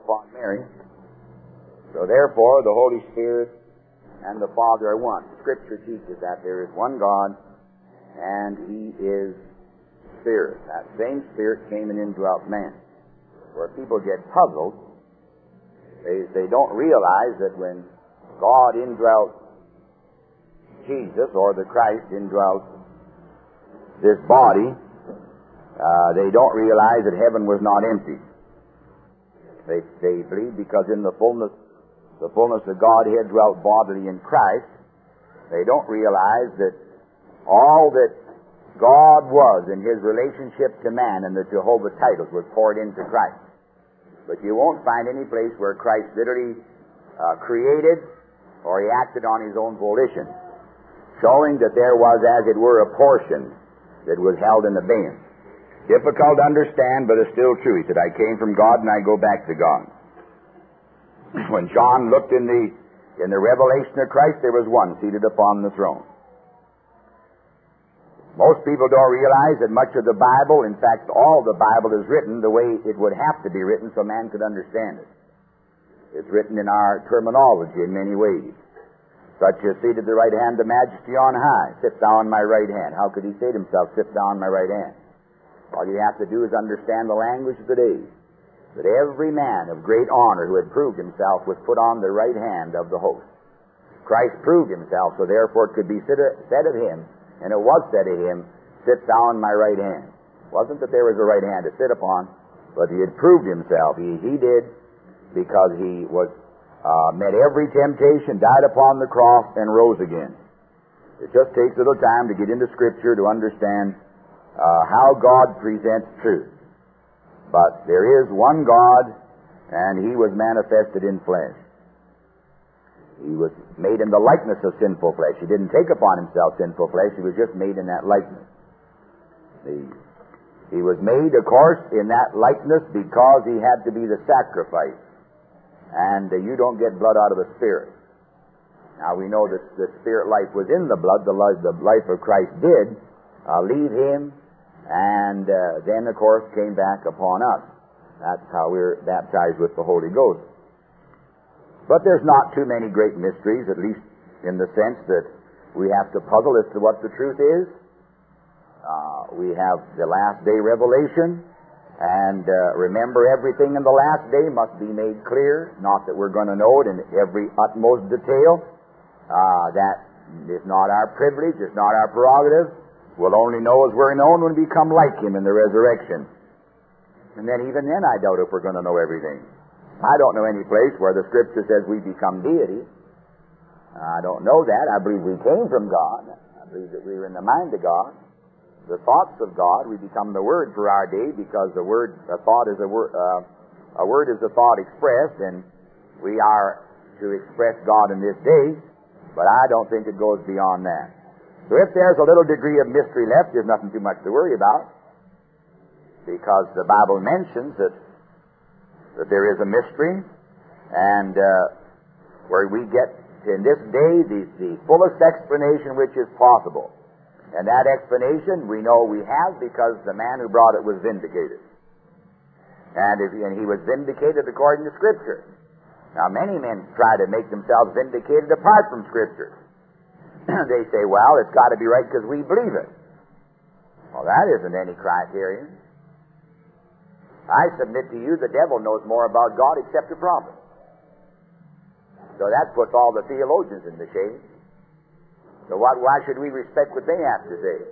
upon Mary. So therefore, the Holy Spirit and the Father are one. Scripture teaches that there is one God, and He is Spirit. That same Spirit came and indwelt man. Where people get puzzled, they don't realize that when God indwelt Jesus, or the Christ indwelt this body, they don't realize that heaven was not empty. They believe because in the fullness of Godhead dwelt bodily in Christ. They don't realize that all that God was in His relationship to man and the Jehovah titles was poured into Christ. But you won't find any place where Christ literally created or He acted on His own volition, showing that there was, as it were, a portion that was held in abeyance. Difficult to understand, but it's still true. He said, I came from God and I go back to God. When John looked in the revelation of Christ, there was one seated upon the throne. Most people don't realize that much of the Bible, in fact, all the Bible is written the way it would have to be written so man could understand it. It's written in our terminology in many ways. Such as seated at the right hand of majesty on high, sit thou on my right hand. How could he say to himself, sit thou on my right hand? All you have to do is understand the language of the day. That every man of great honor who had proved himself was put on the right hand of the host. Christ proved himself, so therefore it could be said of him, and it was said of him, sit thou on my right hand. It wasn't that there was a right hand to sit upon, but he had proved himself. He did, because he was met every temptation, died upon the cross, and rose again. It just takes a little time to get into Scripture to understand how God presents truth. But there is one God, and He was manifested in flesh. He was made in the likeness of sinful flesh. He didn't take upon Himself sinful flesh. He was just made in that likeness. He was made, of course, in that likeness because He had to be the sacrifice. And you don't get blood out of the Spirit. Now we know that the Spirit life was in the blood. The life of Christ did leave Him, and then, of course, came back upon us. That's how we're baptized with the Holy Ghost. But there's not too many great mysteries, at least in the sense that we have to puzzle as to what the truth is. We have the last day revelation, and remember, everything in the last day must be made clear. Not that we're going to know it in every utmost detail. That is not our privilege, it's not our prerogative. We'll only know as we're known when we become like Him in the resurrection. And then even then I doubt if we're going to know everything. I don't know any place where the Scripture says we become deity. I don't know that. I believe we came from God. I believe that we were in the mind of God. The thoughts of God, we become the Word for our day, because a word is a thought expressed, and we are to express God in this day, but I don't think it goes beyond that. So if there's a little degree of mystery left, there's nothing too much to worry about, because the Bible mentions that there is a mystery, and where we get in this day the fullest explanation which is possible. And that explanation we know we have because the man who brought it was vindicated. And he was vindicated according to Scripture. Now many men try to make themselves vindicated apart from Scripture. They say, well, it's got to be right because we believe it. Well, that isn't any criterion. I submit to you, the devil knows more about God except the prophet. So that puts all the theologians in the shade. So why should we respect what they have to say?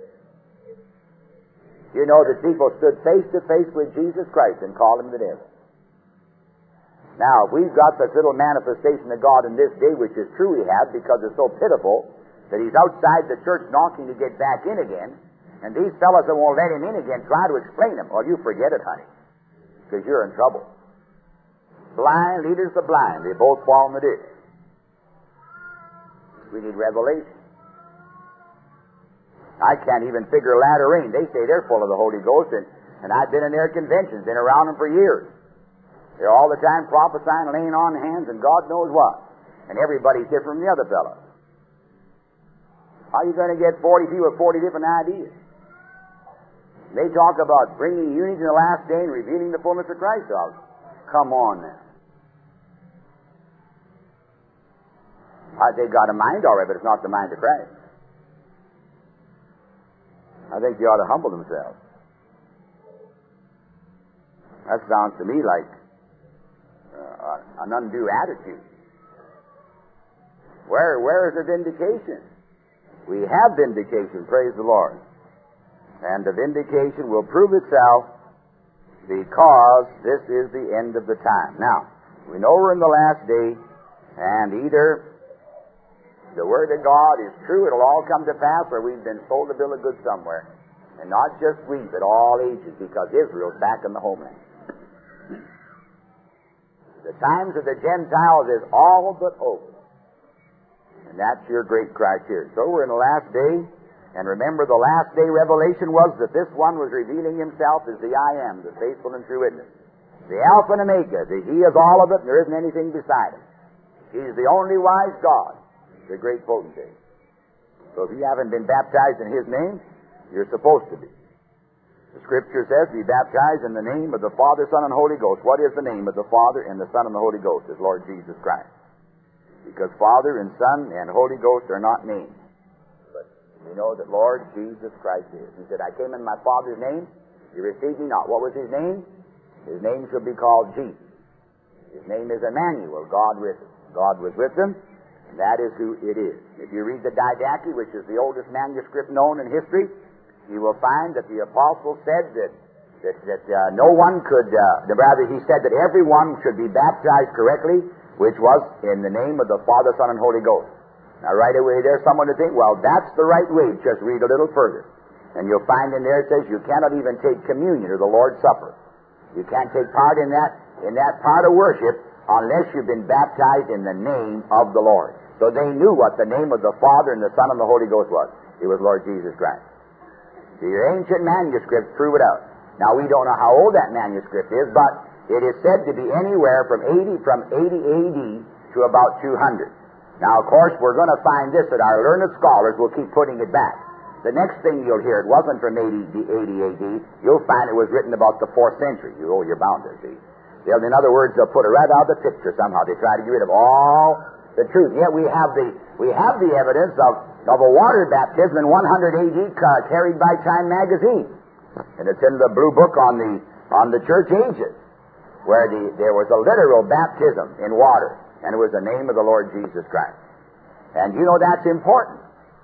You know that people stood face to face with Jesus Christ and called Him the devil. Now, we've got this little manifestation of God in this day, which is true we have, because it's so pitiful that He's outside the church knocking to get back in again, and these fellows that won't let Him in again try to explain Him. Well, you forget it, honey, because you're in trouble. Blind leaders the blind, they both fall in the ditch. We need revelation. I can't even figure latter rain. They say they're full of the Holy Ghost, and I've been in their conventions, been around them for years. They're all the time prophesying, laying on hands, and God knows what. And everybody's different from the other fellow. How are you going to get 40 people with 40 different ideas? They talk about bringing unity in the last day and revealing the fullness of Christ. Oh, come on now. They got a mind, all right, but it's not the mind of Christ. I think they ought to humble themselves. That sounds to me like an undue attitude. Where is the vindication? We have vindication, praise the Lord. And the vindication will prove itself because this is the end of the time. Now, we know we're in the last day, and either the Word of God is true, it'll all come to pass, or we've been sold a bill of goods somewhere. And not just we, but all ages, because Israel's back in the homeland. The times of the Gentiles is all but over. And that's your great criteria. So we're in the last day, and remember the last day revelation was that this one was revealing himself as the I am, the faithful and true witness. The Alpha and Omega, He is all of it, and there isn't anything beside Him. He's the only wise God, the great potentate. So if you haven't been baptized in His name, you're supposed to be. The Scripture says, be baptized in the name of the Father, Son, and Holy Ghost. What is the name of the Father and the Son and the Holy Ghost? Is Lord Jesus Christ. Because Father and Son and Holy Ghost are not names. But we know that Lord Jesus Christ is. He said, I came in my Father's name, you received me not. What was His name? His name shall be called Jesus. His name is Emmanuel, God with us. God was with them, and that is who it is. If you read the Didache, which is the oldest manuscript known in history, you will find that the apostle said that no one could, rather he said that everyone should be baptized correctly, which was in the name of the Father, Son, and Holy Ghost. Now right away there's someone to think, well, that's the right way. Just read a little further. And you'll find in there it says you cannot even take communion or the Lord's Supper. You can't take part in that part of worship unless you've been baptized in the name of the Lord. So they knew what the name of the Father and the Son and the Holy Ghost was. It was Lord Jesus Christ. The ancient manuscripts prove it out. Now we don't know how old that manuscript is, but it is said to be anywhere from 80 AD to about 200. Now, of course, we're going to find this that our learned scholars will keep putting it back. The next thing you'll hear, it wasn't from 80 AD. You'll find it was written about the 4th century. You're bound to see. In other words, they'll put it right out of the picture somehow. They try to get rid of all the truth. Yet we have the evidence of a water baptism in 100 AD carried by Time magazine, and it's in the blue book on the church ages, where there was a literal baptism in water, and it was the name of the Lord Jesus Christ. And you know that's important.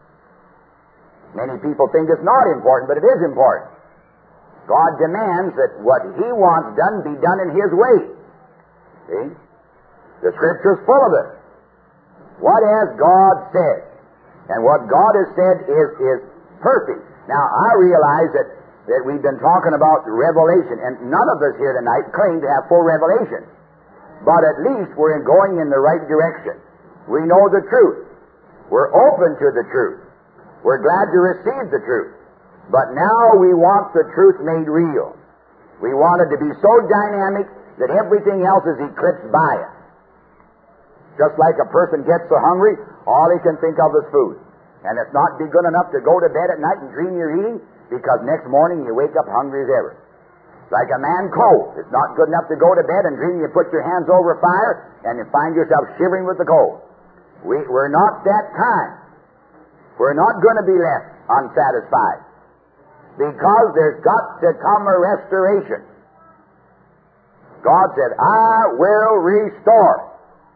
Many people think it's not important, but it is important. God demands that what He wants done be done in His way. See? The Scripture's full of it. What has God said? And what God has said is perfect. Now, I realize that we've been talking about revelation, and none of us here tonight claim to have full revelation. But at least we're going in the right direction. We know the truth. We're open to the truth. We're glad to receive the truth. But now we want the truth made real. We want it to be so dynamic that everything else is eclipsed by it. Just like a person gets so hungry, all he can think of is food. And it's not be good enough to go to bed at night and dream you're eating, because next morning you wake up hungry as ever. It's like a man cold. It's not good enough to go to bed and dream you put your hands over a fire and you find yourself shivering with the cold. We're not that kind. We're not going to be left unsatisfied, because there's got to come a restoration. God said, I will restore.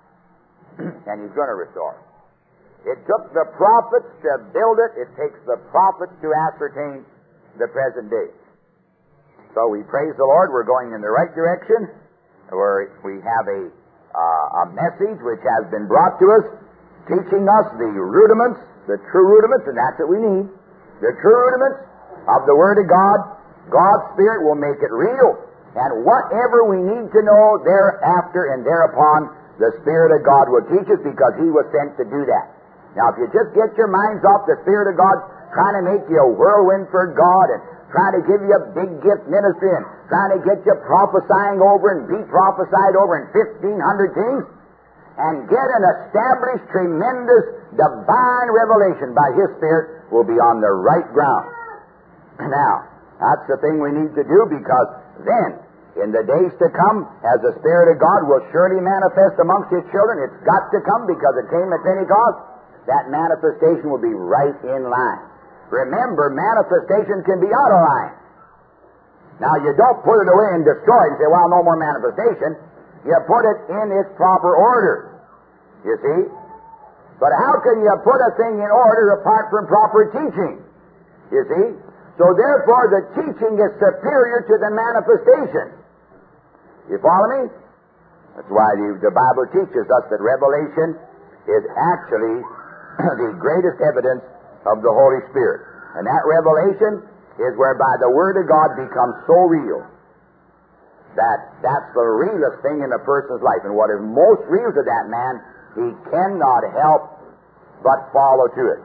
And He's going to restore. It took the prophets to build it. It takes the prophets to ascertain the present day. So we praise the Lord. We're going in the right direction. We have a message which has been brought to us, teaching us the rudiments, the true rudiments, and that's what we need. The true rudiments of the Word of God. God's Spirit will make it real. And whatever we need to know thereafter and thereupon, the Spirit of God will teach us, because He was sent to do that. Now, if you just get your minds off the Spirit of God, trying to make you a whirlwind for God, and trying to give you a big gift ministry, and trying to get you prophesying over and be prophesied over in 1,500 things, and get an established, tremendous, divine revelation by His Spirit, will be on the right ground. Now, that's the thing we need to do, because then In the days to come, as the Spirit of God will surely manifest amongst His children, it's got to come because it came at Pentecost, that manifestation will be right in line. Remember, manifestation can be out of line. Now, you don't put it away and destroy it and say, well, no more manifestation. You put it in its proper order. You see? But how can you put a thing in order apart from proper teaching? You see? So therefore, the teaching is superior to the manifestation. You follow me? That's why the Bible teaches us that revelation is actually the greatest evidence of the Holy Spirit. And that revelation is whereby the Word of God becomes so real that's the realest thing in a person's life. And what is most real to that man, he cannot help but follow to it.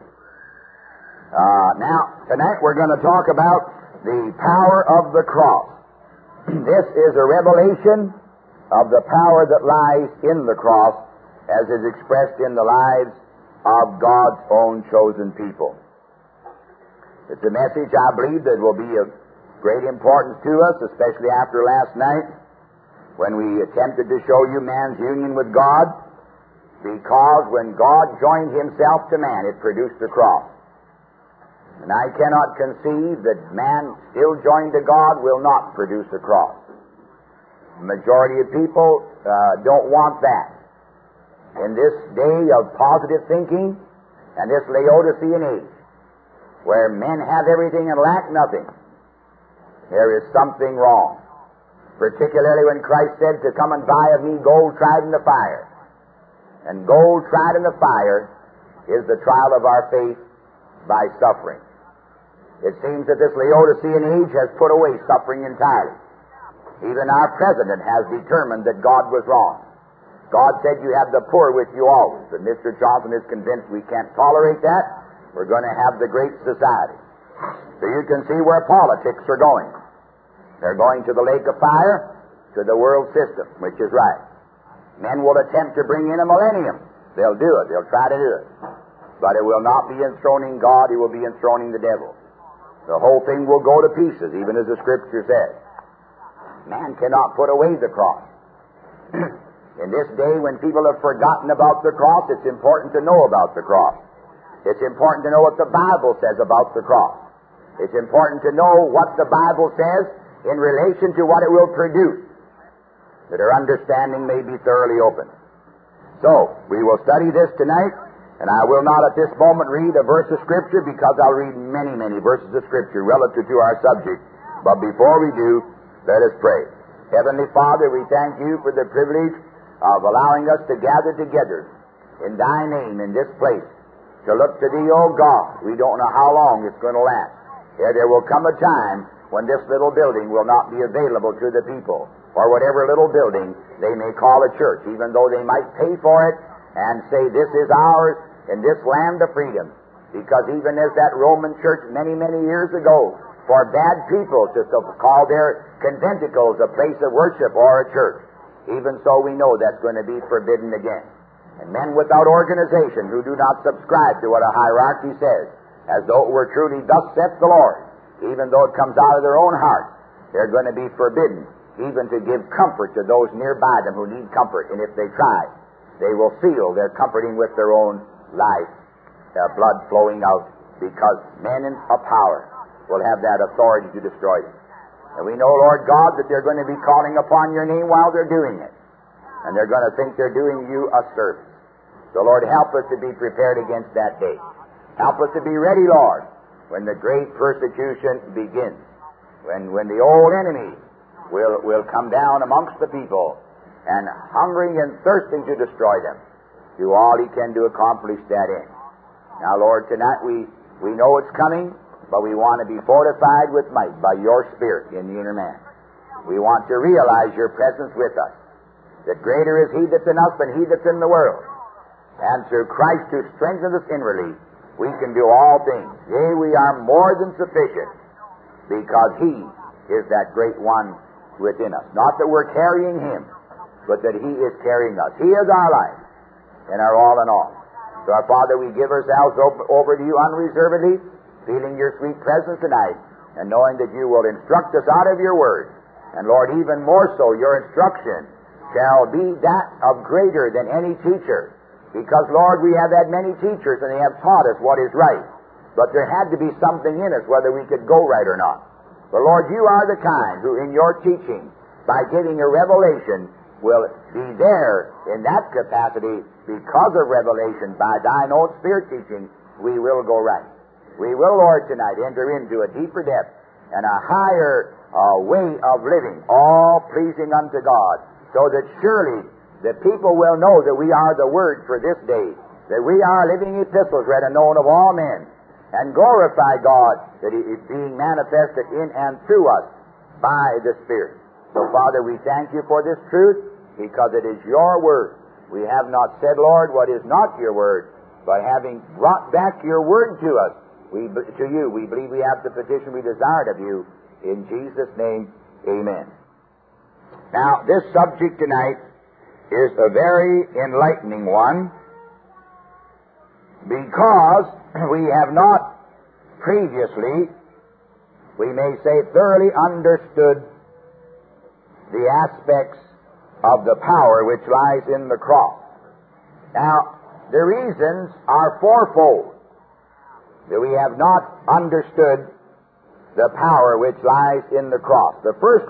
Now, tonight we're going to talk about the power of the cross. This is a revelation of the power that lies in the cross as is expressed in the lives of God's own chosen people. It's a message, I believe, that will be of great importance to us, especially after last night when we attempted to show you man's union with God, because when God joined Himself to man, it produced a cross. And I cannot conceive that man still joined to God will not produce a cross. The majority of people don't want that. In this day of positive thinking and this Laodicean age, where men have everything and lack nothing, there is something wrong. Particularly when Christ said to come and buy of me gold tried in the fire. And gold tried in the fire is the trial of our faith by suffering. It seems that this Laodicean age has put away suffering entirely. Even our president has determined that God was wrong. God said you have the poor with you always. And Mr. Johnson is convinced we can't tolerate that. We're going to have the great society. So you can see where politics are going. They're going to the lake of fire, to the world system, which is right. Men will attempt to bring in a millennium. They'll do it. They'll try to do it. But it will not be enthroning God. It will be enthroning the devil. The whole thing will go to pieces, even as the Scripture says. Man cannot put away the cross. In this day when people have forgotten about the cross, it's important to know about the cross. It's important to know what the Bible says about the cross. It's important to know what the Bible says in relation to what it will produce, that our understanding may be thoroughly open. So, we will study this tonight, and I will not at this moment read a verse of Scripture, because I'll read many, many verses of Scripture relative to our subject. But before we do, let us pray. Heavenly Father, we thank You for the privilege of allowing us to gather together in Thy name in this place, to look to Thee, O God. We don't know how long it's going to last. There will come a time when this little building will not be available to the people, or whatever little building they may call a church, even though they might pay for it and say this is ours in this land of freedom. Because even as that Roman church many, many years ago forbade people to call their conventicles a place of worship or a church, even so we know that's going to be forbidden again. And men without organization who do not subscribe to what a hierarchy says, as though it were truly thus saith the Lord, even though it comes out of their own heart, they're going to be forbidden even to give comfort to those nearby them who need comfort. And if they try, they will feel they're comforting with their own life, blood flowing out, because men in power will have that authority to destroy them. And we know, Lord God, that they're going to be calling upon Your name while they're doing it. And they're going to think they're doing You a service. So, Lord, help us to be prepared against that day. Help us to be ready, Lord, when the great persecution begins. When the old enemy will come down amongst the people and hungering and thirsting to destroy them, do all He can to accomplish that end. Now, Lord, tonight we know it's coming, but we want to be fortified with might by Your Spirit in the inner man. We want to realize Your presence with us, that greater is He that's in us than he that's in the world. And through Christ who strengthens us inwardly, we can do all things. Yea, we are more than sufficient, because He is that great one within us. Not that we're carrying Him, but that He is carrying us. He is our life and our all in all. So, our Father, we give ourselves over to You unreservedly, feeling Your sweet presence tonight, and knowing that You will instruct us out of Your Word, And Lord, even more so, your instruction shall be that of greater than any teacher. Because, Lord, we have had many teachers and they have taught us what is right. But there had to be something in us whether we could go right or not. But, Lord, you are the kind who in your teaching, by giving a revelation, will be there in that capacity because of revelation by thine own Spirit teaching, we will go right. We will, Lord, tonight enter into a deeper depth and a higher way of living, all pleasing unto God, so that surely the people will know that we are the Word for this day, that we are living epistles read and known of all men, and glorify God that He is being manifested in and through us by the Spirit. So, Father, we thank you for this truth, because it is your Word. We have not said, Lord, what is not your Word, but having brought back your Word to us, to you, we believe we have the petition we desired of you. In Jesus' name, amen. Now, this subject tonight is a very enlightening one, because we have not previously, we may say, thoroughly understood the aspects of the power which lies in the cross. Now, the reasons are fourfold that we have not understood the power which lies in the cross. The first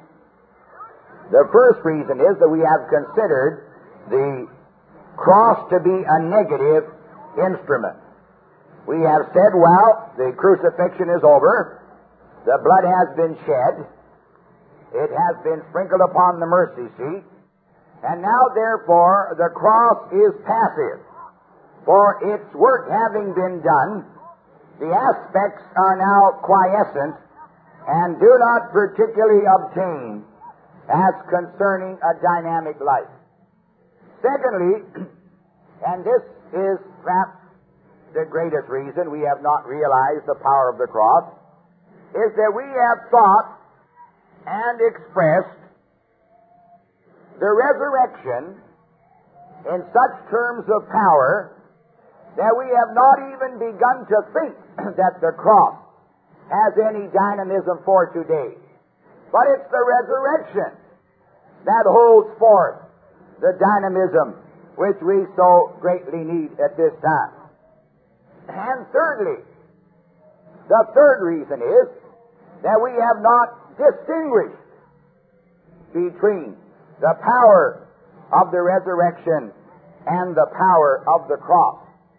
reason is that we have considered the cross to be a negative instrument. We have said, well, the crucifixion is over, the blood has been shed, it has been sprinkled upon the mercy seat, and now, therefore, the cross is passive. For its work having been done, the aspects are now quiescent and do not particularly obtain as concerning a dynamic life. Secondly, and this is perhaps the greatest reason we have not realized the power of the cross, is that we have thought and expressed the resurrection in such terms of power that we have not even begun to think that the cross has any dynamism for today. But it's the resurrection that holds forth the dynamism which we so greatly need at this time. And thirdly, the third reason is that we have not distinguished between the power of the resurrection and the power of the cross.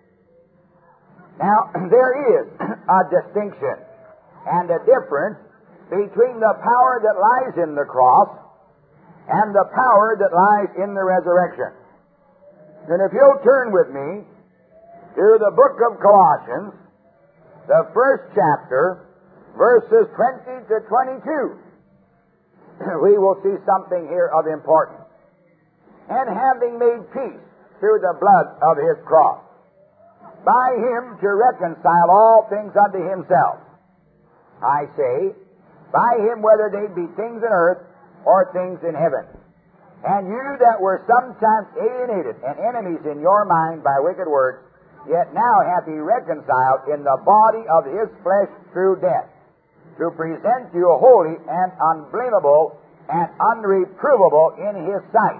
Now, there is a distinction and a difference between the power that lies in the cross and the power that lies in the resurrection. And if you'll turn with me to the book of Colossians, the first chapter, verses 20 to 22, we will see something here of importance. And having made peace through the blood of His cross, by Him to reconcile all things unto Himself. I say, by Him, whether they be things in earth or things in heaven. And you that were sometimes alienated and enemies in your mind by wicked works, yet now hath He reconciled in the body of His flesh through death, to present you holy and unblameable and unreprovable in His sight.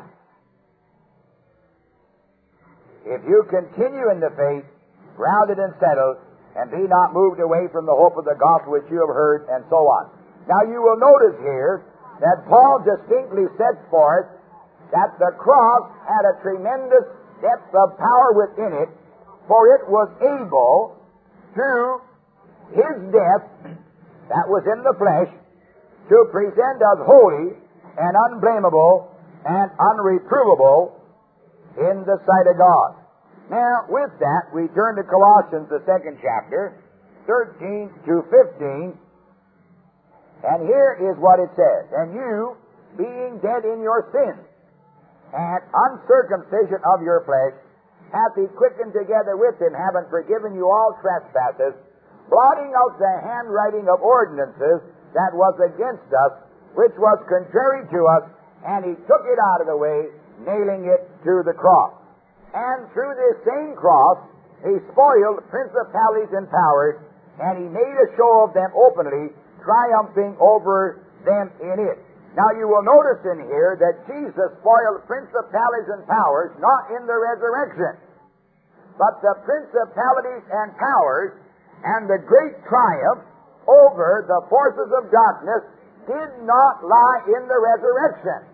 If you continue in the faith, grounded and settled, and be not moved away from the hope of the gospel which you have heard, and so on. Now you will notice here that Paul distinctly sets forth that the cross had a tremendous depth of power within it, for it was able to His death, that was in the flesh, to present us holy and unblameable and unreprovable in the sight of God. Now, with that, we turn to Colossians, the second chapter, 13 to 15, and here is what it says. And you, being dead in your sins, and uncircumcision of your flesh, hath He quickened together with Him, having forgiven you all trespasses, blotting out the handwriting of ordinances that was against us, which was contrary to us, and He took it out of the way, nailing it to the cross. And through this same cross, He spoiled principalities and powers, and He made a show of them openly, triumphing over them in it. Now you will notice in here that Jesus spoiled principalities and powers not in the resurrection, but the principalities and powers and the great triumph over the forces of darkness did not lie in the resurrection.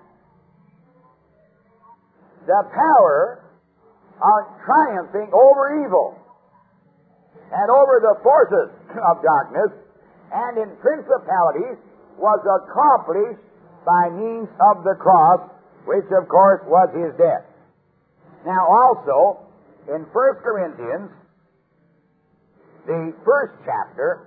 The power of triumphing over evil and over the forces of darkness and in principalities was accomplished by means of the cross, which of course was his death. Now also, in 1 Corinthians, the first chapter,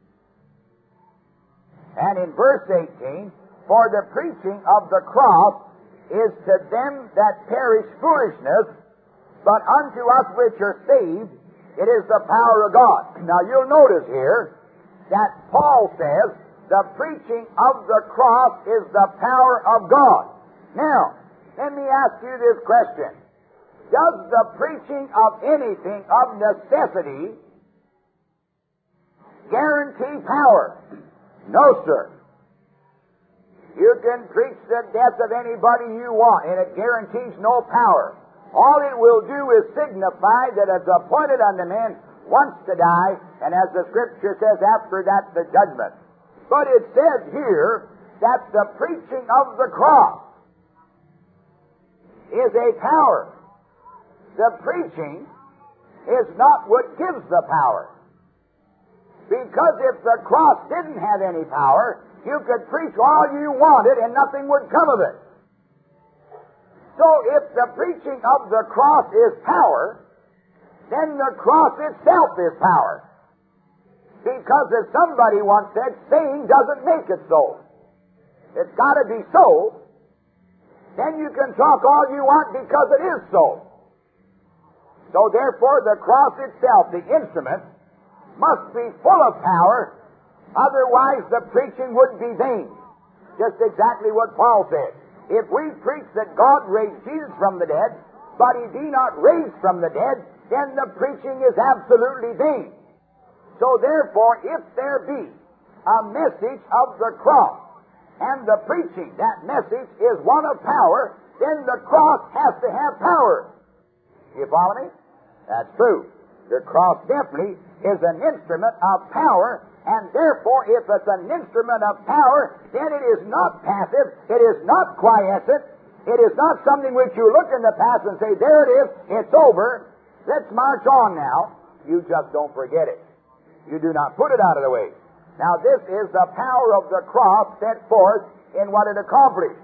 and in verse 18, for the preaching of the cross is to them that perish foolishness, but unto us which are saved, it is the power of God. Now you'll notice here that Paul says, the preaching of the cross is the power of God. Now, let me ask you this question. Does the preaching of anything of necessity guarantee power? No, sir. You can preach the death of anybody you want, and it guarantees no power. All it will do is signify that it's appointed unto men once to die, and as the Scripture says, after that the judgment. But it says here that the preaching of the cross is a power. The preaching is not what gives the power. Because if the cross didn't have any power, you could preach all you wanted and nothing would come of it. So if the preaching of the cross is power, then the cross itself is power. Because as somebody once said, saying doesn't make it so. It's got to be so. Then you can talk all you want because it is so. So therefore the cross itself, the instrument, must be full of power, otherwise the preaching would be vain. Just exactly what Paul said. If we preach that God raised Jesus from the dead, but he be not raised from the dead, then the preaching is absolutely vain. So therefore, if there be a message of the cross, and the preaching, that message is one of power, then the cross has to have power. You follow me? That's true. The cross definitely is an instrument of power, and therefore, if it's an instrument of power, then it is not passive, it is not quiescent, it is not something which you look in the past and say, there it is, it's over, let's march on now. You just don't forget it. You do not put it out of the way. Now this is the power of the cross set forth in what it accomplished.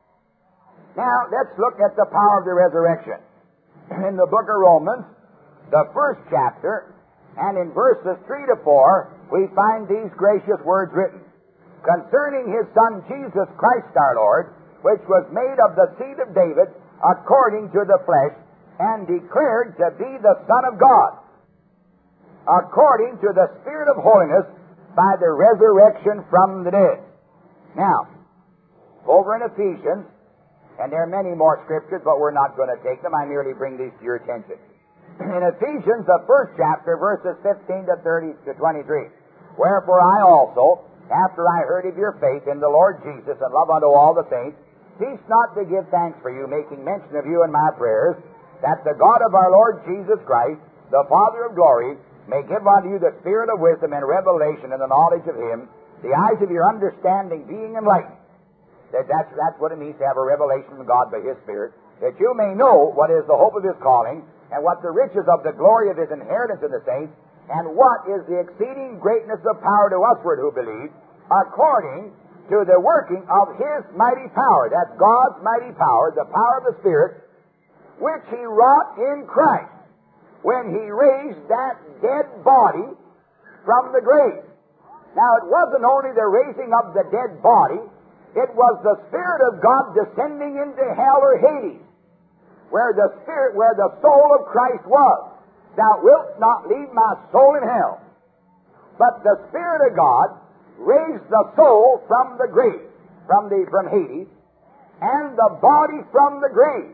Now let's look at the power of the resurrection. In the book of Romans, the first chapter, and in verses 3 to 4, we find these gracious words written. Concerning his Son Jesus Christ our Lord, which was made of the seed of David according to the flesh, and declared to be the Son of God, according to the Spirit of holiness, by the resurrection from the dead. Now, over in Ephesians, and there are many more scriptures, but we're not going to take them. I merely bring these to your attention. In Ephesians, the first chapter, verses 15 to 30 to 23. Wherefore I also, after I heard of your faith in the Lord Jesus and love unto all the saints, cease not to give thanks for you, making mention of you in my prayers, that the God of our Lord Jesus Christ, the Father of glory, may give unto you the spirit of wisdom and revelation and the knowledge of him, the eyes of your understanding being enlightened. That's what it means to have a revelation from God by his Spirit, that you may know what is the hope of his calling, and what the riches of the glory of his inheritance in the saints, and what is the exceeding greatness of power to usward who believe, according to the working of his mighty power. That's God's mighty power, the power of the Spirit, which he wrought in Christ, when he raised that dead body from the grave. Now, it wasn't only the raising of the dead body, it was the Spirit of God descending into hell or Hades, where the soul of Christ was. Thou wilt not leave my soul in hell. But the Spirit of God raised the soul from the grave, from Hades, and the body from the grave,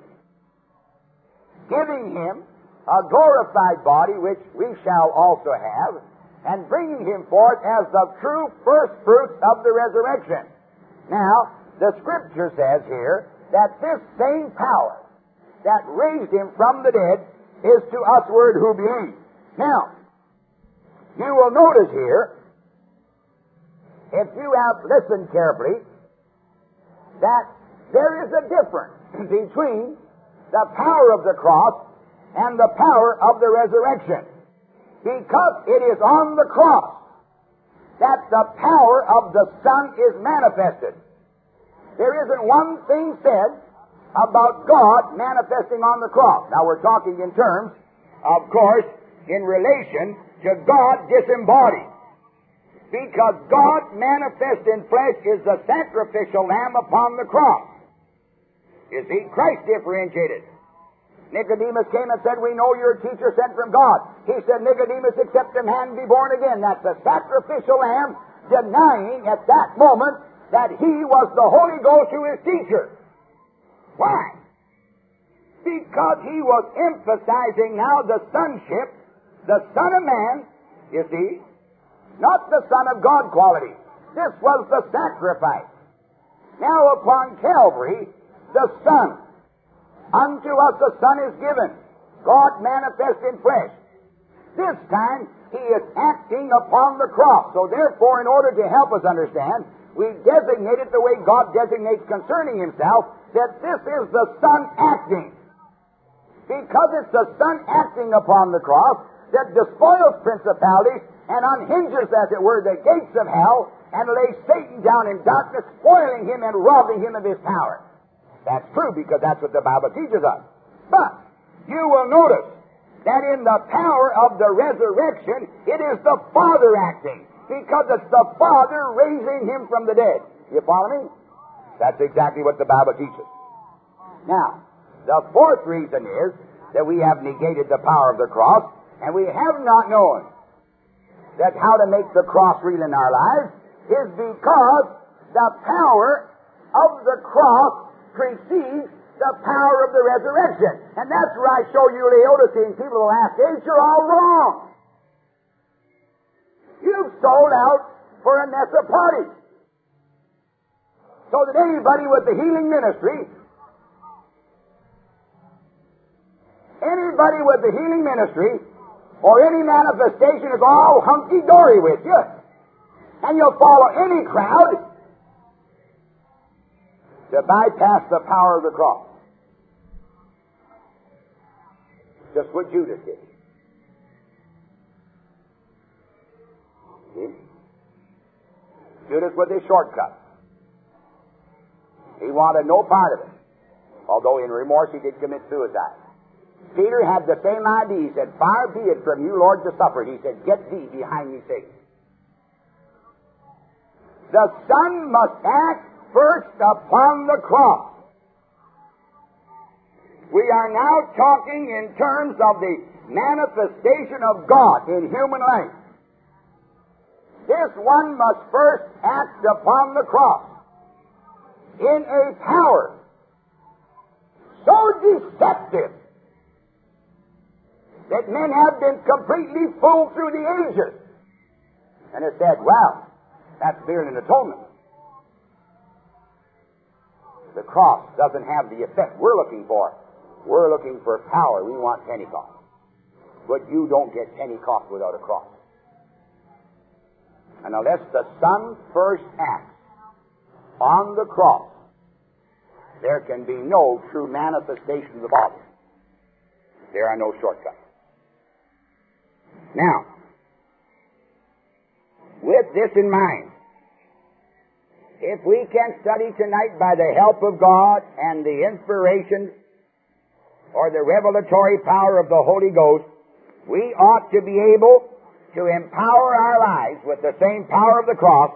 giving him a glorified body, which we shall also have, and bringing him forth as the true first fruits of the resurrection. Now, the Scripture says here that this same power that raised him from the dead is to usward who believe. Now, you will notice here, if you have listened carefully, that there is a difference between the power of the cross and the power of the resurrection. Because it is on the cross that the power of the Son is manifested. There isn't one thing said about God manifesting on the cross. Now we're talking in terms, of course, in relation to God disembodied. Because God manifest in flesh is the sacrificial lamb upon the cross. You see, Christ differentiated. Nicodemus came and said, "We know you're a teacher sent from God." He said, "Nicodemus, except a man be born again." That's the sacrificial lamb denying at that moment that he was the Holy Ghost who is teacher. Why? Because he was emphasizing now the sonship, the Son of Man, you see, not the Son of God quality. This was the sacrifice. Now upon Calvary, the Son, unto us the Son is given, God manifest in flesh. This time, he is acting upon the cross. So therefore, in order to help us understand, we designate it the way God designates concerning himself, that this is the Son acting. Because it's the Son acting upon the cross that despoils principalities and unhinges, as it were, the gates of hell and lays Satan down in darkness, spoiling him and robbing him of his power. That's true, because that's what the Bible teaches us. But you will notice that in the power of the resurrection, it is the Father acting, because it's the Father raising him from the dead. You follow me? That's exactly what the Bible teaches. Now, the fourth reason is that we have negated the power of the cross, and we have not known that how to make the cross real in our lives is because the power of the cross precedes the power of the resurrection. And that's where I show you Laodicean people of the last days, you're all wrong. You've sold out for a Nessa party. So that anybody with the healing ministry, or any manifestation is all hunky-dory with you. And you'll follow any crowd to bypass the power of the cross. Just what Judas did. See? Judas with his shortcut. He wanted no part of it. Although in remorse he did commit suicide. Peter had the same idea. He said, "Far be it from you, Lord, to suffer." He said, "Get thee behind me, Satan." The Son must act first upon the cross. We are now talking in terms of the manifestation of God in human life. This one must first act upon the cross in a power so deceptive that men have been completely fooled through the ages. And it said, "Well, that's fear and atonement." The cross doesn't have the effect we're looking for. We're looking for power. We want Pentecost. But you don't get Pentecost without a cross. And unless the Son first acts on the cross, there can be no true manifestation of the Father. There are no shortcuts. Now, with this in mind, if we can study tonight by the help of God and the inspiration or the revelatory power of the Holy Ghost, we ought to be able to empower our lives with the same power of the cross,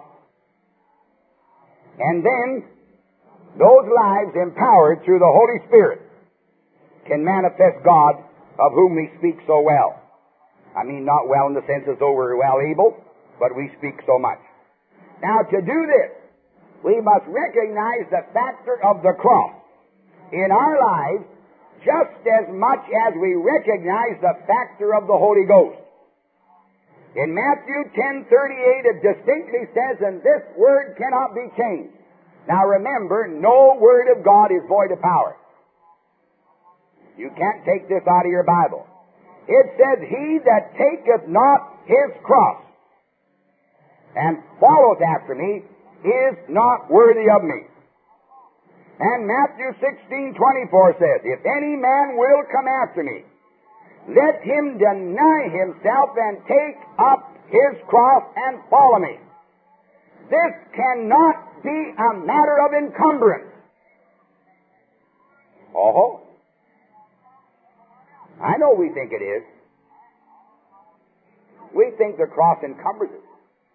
and then those lives empowered through the Holy Spirit can manifest God of whom we speak so well. I mean, not well in the sense as though we're well able, but we speak so much. Now, to do this, we must recognize the factor of the cross in our lives just as much as we recognize the factor of the Holy Ghost. In Matthew 10:38, it distinctly says, "And this word cannot be changed, Now remember, no word of God is void of power. You can't take this out of your Bible. It says, he that taketh not his cross and follows after me is not worthy of me. And Matthew 16:24 says, if any man will come after me, let him deny himself and take up his cross and follow me. This cannot be a matter of encumbrance. Oh, I know we think it is. We think the cross encumbers it.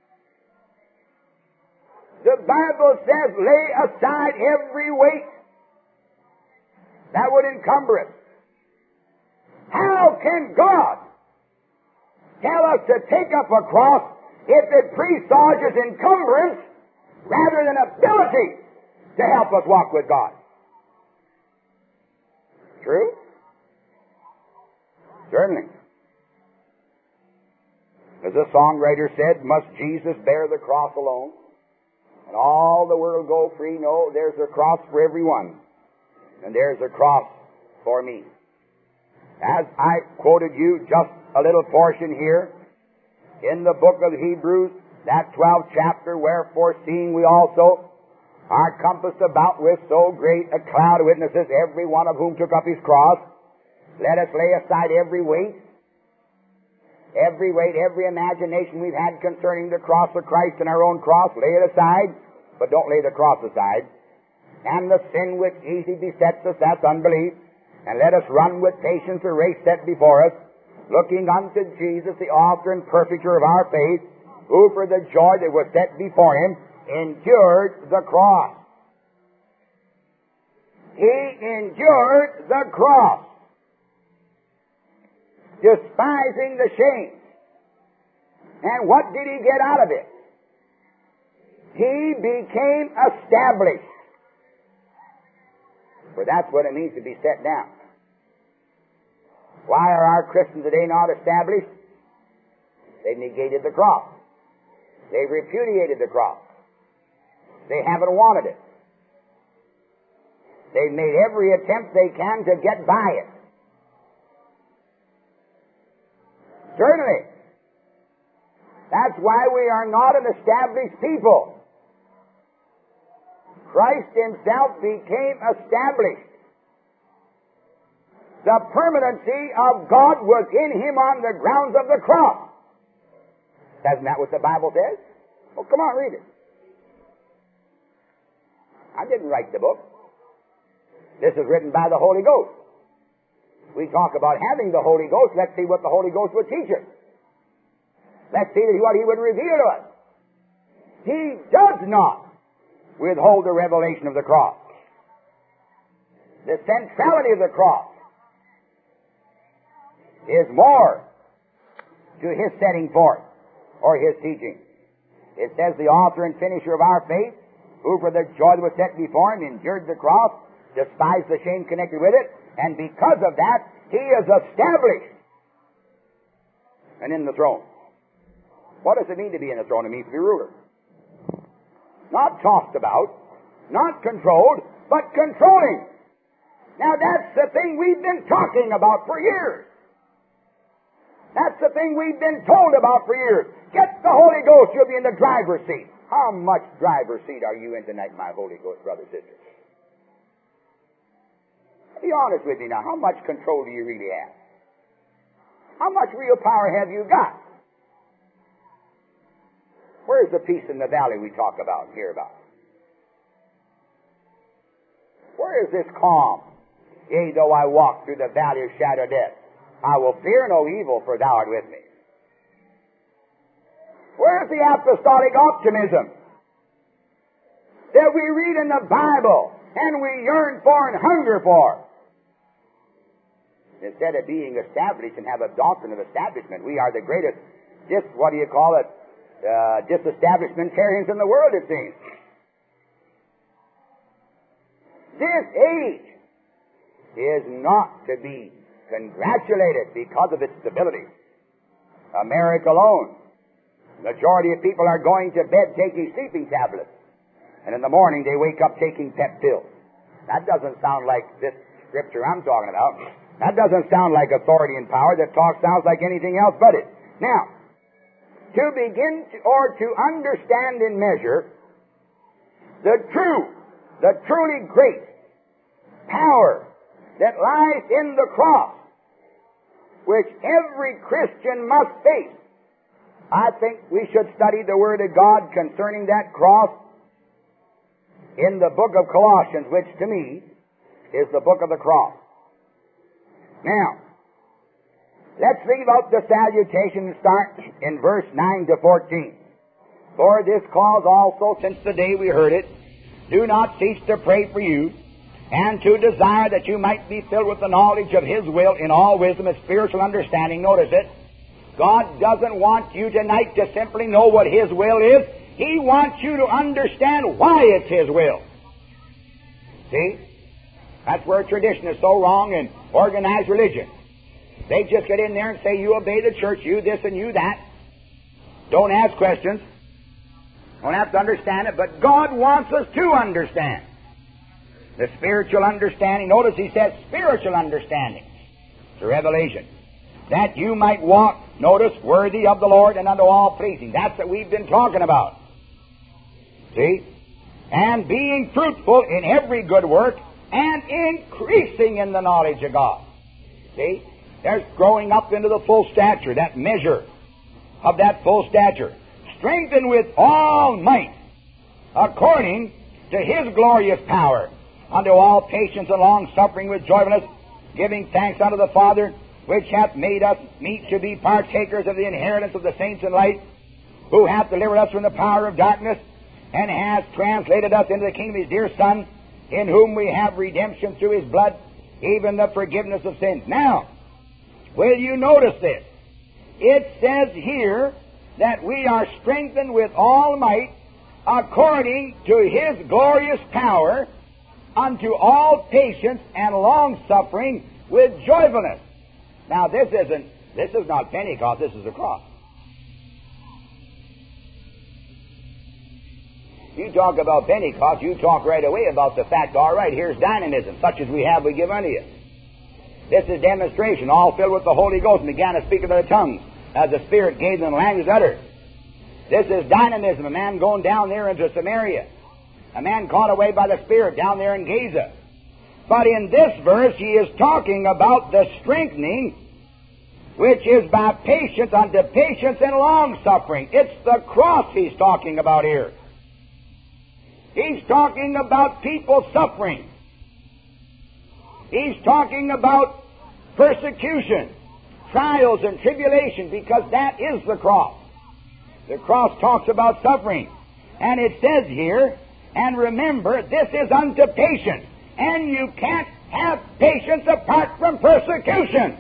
The Bible says, lay aside every weight that would encumber it. How can God tell us to take up a cross if it presages encumbrance rather than ability to help us walk with God? True? Certainly. As the songwriter said, must Jesus bear the cross alone, and all the world go free? No, there's a cross for everyone, and there's a cross for me. As I quoted you just a little portion here in the book of Hebrews, that 12th chapter, wherefore seeing we also are compassed about with so great a cloud of witnesses, every one of whom took up his cross, let us lay aside every weight, every imagination we've had concerning the cross of Christ and our own cross, lay it aside, but don't lay the cross aside. And the sin which easily besets us, that's unbelief. And let us run with patience the race set before us, looking unto Jesus, the author and perfecter of our faith, who for the joy that was set before him endured the cross. He endured the cross, despising the shame. And what did he get out of it? He became established. For that's what it means to be set down. Why are our Christians today not established? They've negated the cross. They've repudiated the cross. They haven't wanted it. They've made every attempt they can to get by it. Certainly. That's why we are not an established people. Christ himself became established. The permanency of God was in him on the grounds of the cross. Isn't that what the Bible says? Oh, come on, read it. I didn't write the book. This is written by the Holy Ghost. We talk about having the Holy Ghost. Let's see what the Holy Ghost would teach us. Let's see what he would reveal to us. He does not withhold the revelation of the cross. The centrality of the cross is more to his setting forth or his teaching. It says, the author and finisher of our faith, who for the joy that was set before him endured the cross, despised the shame connected with it, and because of that, he is established and in the throne. What does it mean to be in the throne? It means to be ruler. Not tossed about, not controlled, but controlling. Now that's the thing we've been talking about for years. That's the thing we've been told about for years. Get the Holy Ghost, you'll be in the driver's seat. How much driver's seat are you in tonight, my Holy Ghost brothers and sisters? Be honest with me now. How much control do you really have? How much real power have you got? Where's the peace in the valley we talk about, hear about? Where is this calm? Yea, though I walk through the valley of shadow of death, I will fear no evil, for thou art with me. Where's the apostolic optimism that we read in the Bible and we yearn for and hunger for? Instead of being established and have a doctrine of establishment, we are the greatest, disestablishmentarians in the world, it seems. This age is not to be congratulated because of its stability. America alone, majority of people are going to bed taking sleeping tablets. and in the morning they wake up taking pep pills. That doesn't sound like this scripture I'm talking about. That doesn't sound like authority and power. That sounds like anything else but it. Now, to begin to understand and measure the truly great power that lies in the cross, which every Christian must face, I think we should study the Word of God concerning that cross in the book of Colossians, which to me is the book of the cross. Now, let's leave out the salutation and start in verse 9 to 14. For this cause also, since the day we heard it, do not cease to pray for you, and to desire that you might be filled with the knowledge of His will in all wisdom and spiritual understanding. Notice it. God doesn't want you tonight to simply know what His will is. He wants you to understand why it's His will. See? That's where tradition is so wrong in organized religion. They just get in there and say, you obey the church, you this and you that. Don't ask questions. Don't have to understand it, but God wants us to understand. The spiritual understanding. Notice He says spiritual understanding. It's a revelation. That you might walk, notice, worthy of the Lord and unto all pleasing. That's what we've been talking about. See? And being fruitful in every good work and increasing in the knowledge of God. See? There's growing up into the full stature, that measure of that full stature. Strengthened with all might, according to His glorious power, unto all patience and long suffering with joyfulness, giving thanks unto the Father, which hath made us meet to be partakers of the inheritance of the saints in light, who hath delivered us from the power of darkness, and hath translated us into the kingdom of His dear Son, in whom we have redemption through His blood, even the forgiveness of sins. Now, will you notice this? It says here that we are strengthened with all might, according to His glorious power, unto all patience and long suffering with joyfulness. Now this is not Pentecost, this is the cross. You talk about Pentecost, you talk right away about the fact, all right, here's dynamism, such as we have, we give unto you. This is demonstration, all filled with the Holy Ghost, and began to speak in other tongues, as the Spirit gave them the language uttered. This is dynamism, a man going down there into Samaria, a man caught away by the Spirit down there in Gaza. But in this verse, he is talking about the strengthening, which is by patience unto patience and long suffering. It's the cross he's talking about here. He's talking about people suffering. He's talking about persecution, trials and tribulation, because that is the cross. The cross talks about suffering. And it says here, and remember, this is unto patience. And you can't have patience apart from persecution.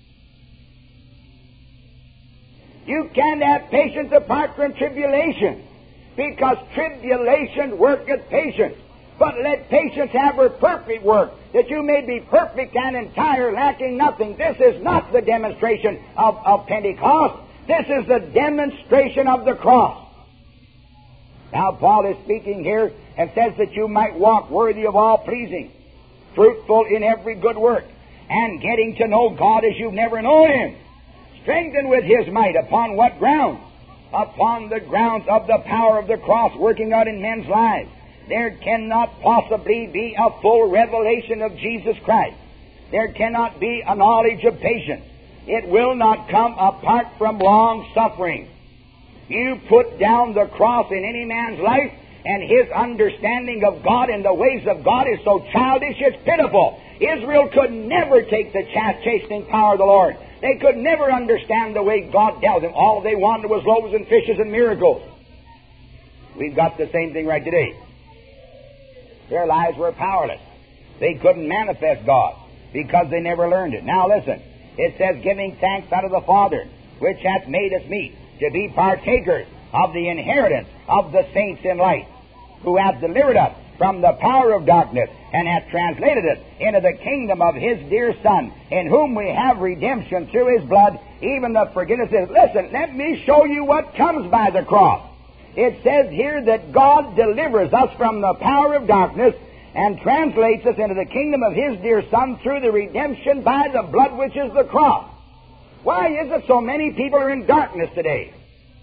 You can't have patience apart from tribulation, because tribulation worketh patience. But let patience have her perfect work, that you may be perfect and entire, lacking nothing. This is not the demonstration of Pentecost. This is the demonstration of the cross. Now Paul is speaking here and says that you might walk worthy of all pleasing, fruitful in every good work, and getting to know God as you've never known Him. Strengthened with His might. Upon what grounds? Upon the grounds of the power of the cross working out in men's lives. There cannot possibly be a full revelation of Jesus Christ. There cannot be a knowledge of patience. It will not come apart from long suffering. You put down the cross in any man's life, and his understanding of God and the ways of God is so childish it's pitiful. Israel could never take the chastening power of the Lord. They could never understand the way God dealt them. All they wanted was loaves and fishes and miracles. We've got the same thing right today. Their lives were powerless. They couldn't manifest God because they never learned it. Now listen, it says, giving thanks unto the Father, which hath made us meet to be partakers of the inheritance of the saints in light, who hath delivered us from the power of darkness, and hath translated us into the kingdom of His dear Son, in whom we have redemption through His blood, even the forgiveness of sins. Listen, let me show you what comes by the cross. It says here that God delivers us from the power of darkness and translates us into the kingdom of His dear Son through the redemption by the blood which is the cross. Why is it so many people are in darkness today?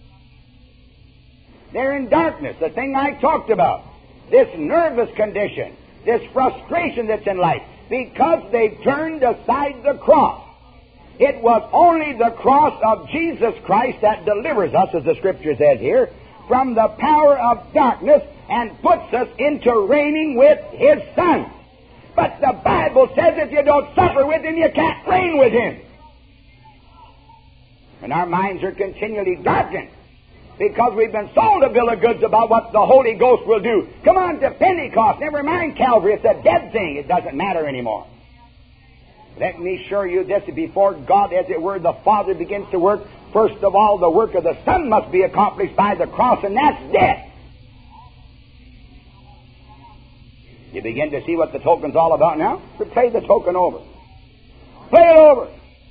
They're in darkness, the thing I talked about. This nervous condition, this frustration that's in life, because they've turned aside the cross. It was only the cross of Jesus Christ that delivers us, as the Scripture says here, from the power of darkness and puts us into reigning with His Son. But the Bible says if you don't suffer with Him, you can't reign with Him. And our minds are continually darkened because we've been sold a bill of goods about what the Holy Ghost will do. Come on to Pentecost. Never mind Calvary. It's a dead thing. It doesn't matter anymore. Let me assure you this, before God, as it were, the Father begins to work, first of all, the work of the Son must be accomplished by the cross, and that's death. You begin to see what the token's all about now? Play the token over. Play it over.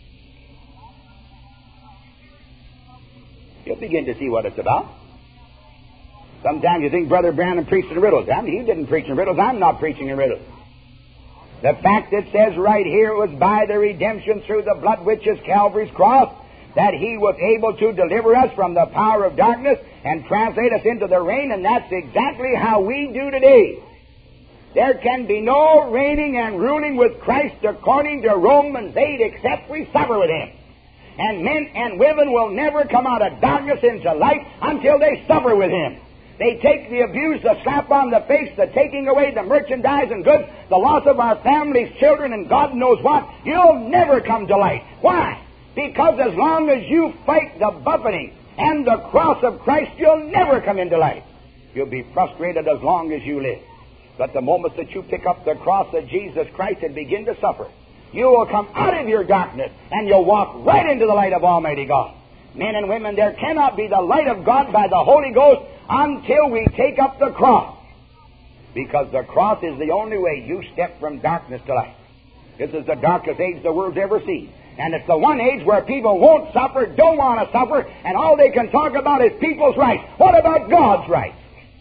You'll begin to see what it's about. Sometimes you think Brother Branham preached in riddles. I mean, he didn't preach in riddles. I'm not preaching in riddles. The fact that says right here it was by the redemption through the blood which is Calvary's cross that He was able to deliver us from the power of darkness and translate us into the reign, and that's exactly how we do today. There can be no reigning and ruling with Christ according to Romans 8 except we suffer with Him. And men and women will never come out of darkness into light until they suffer with Him. They take the abuse, the slap on the face, the taking away the merchandise and goods, the loss of our families, children, and God knows what. You'll never come to light. Why? Because as long as you fight the buffeting and the cross of Christ, you'll never come into light. You'll be frustrated as long as you live. But the moment that you pick up the cross of Jesus Christ and begin to suffer, you will come out of your darkness and you'll walk right into the light of Almighty God. Men and women, there cannot be the light of God by the Holy Ghost until we take up the cross. Because the cross is the only way you step from darkness to light. This is the darkest age the world's ever seen. And it's the one age where people won't suffer, don't want to suffer, and all they can talk about is people's rights. What about God's rights?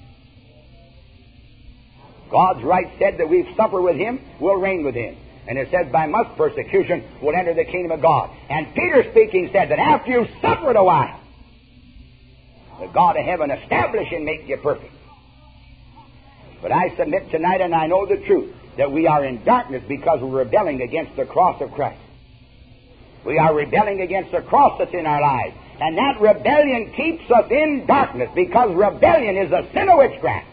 God's rights said that we've suffered with Him, we'll reign with Him. And it says, by much persecution, we'll enter the kingdom of God. And Peter speaking said that after you've suffered a while, the God of heaven establish and make you perfect. But I submit tonight, and I know the truth, that we are in darkness because we're rebelling against the cross of Christ. We are rebelling against the cross that's in our lives. And that rebellion keeps us in darkness because rebellion is a sin of witchcraft.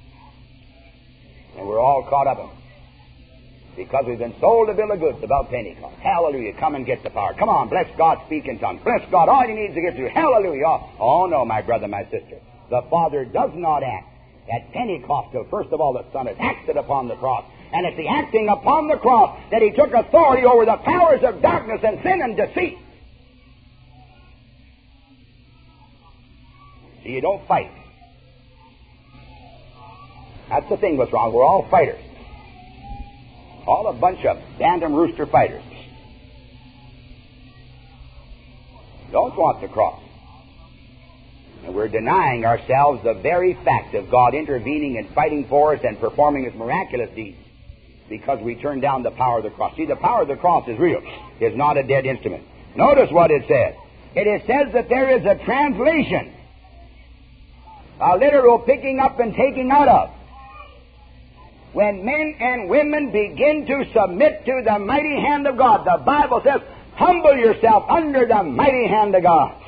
And we're all caught up in it. Because we've been sold a bill of goods about Pentecost. Hallelujah. Come and get the power. Come on, bless God, speak in tongues. Bless God. All you need is to get through. Hallelujah. Oh, no, my brother, my sister. The Father does not act at Pentecost till first of all the Son has acted upon the cross. And it's the acting upon the cross that He took authority over the powers of darkness and sin and deceit. See, you don't fight. That's the thing what's wrong. We're all fighters. All a bunch of bantam rooster fighters. Don't want the cross. And we're denying ourselves the very fact of God intervening and fighting for us and performing His miraculous deeds because we turn down the power of the cross. See, the power of the cross is real. It's not a dead instrument. Notice what it says. It says that there is a translation, a literal picking up and taking out of. When men and women begin to submit to the mighty hand of God, the Bible says, humble yourself under the mighty hand of God.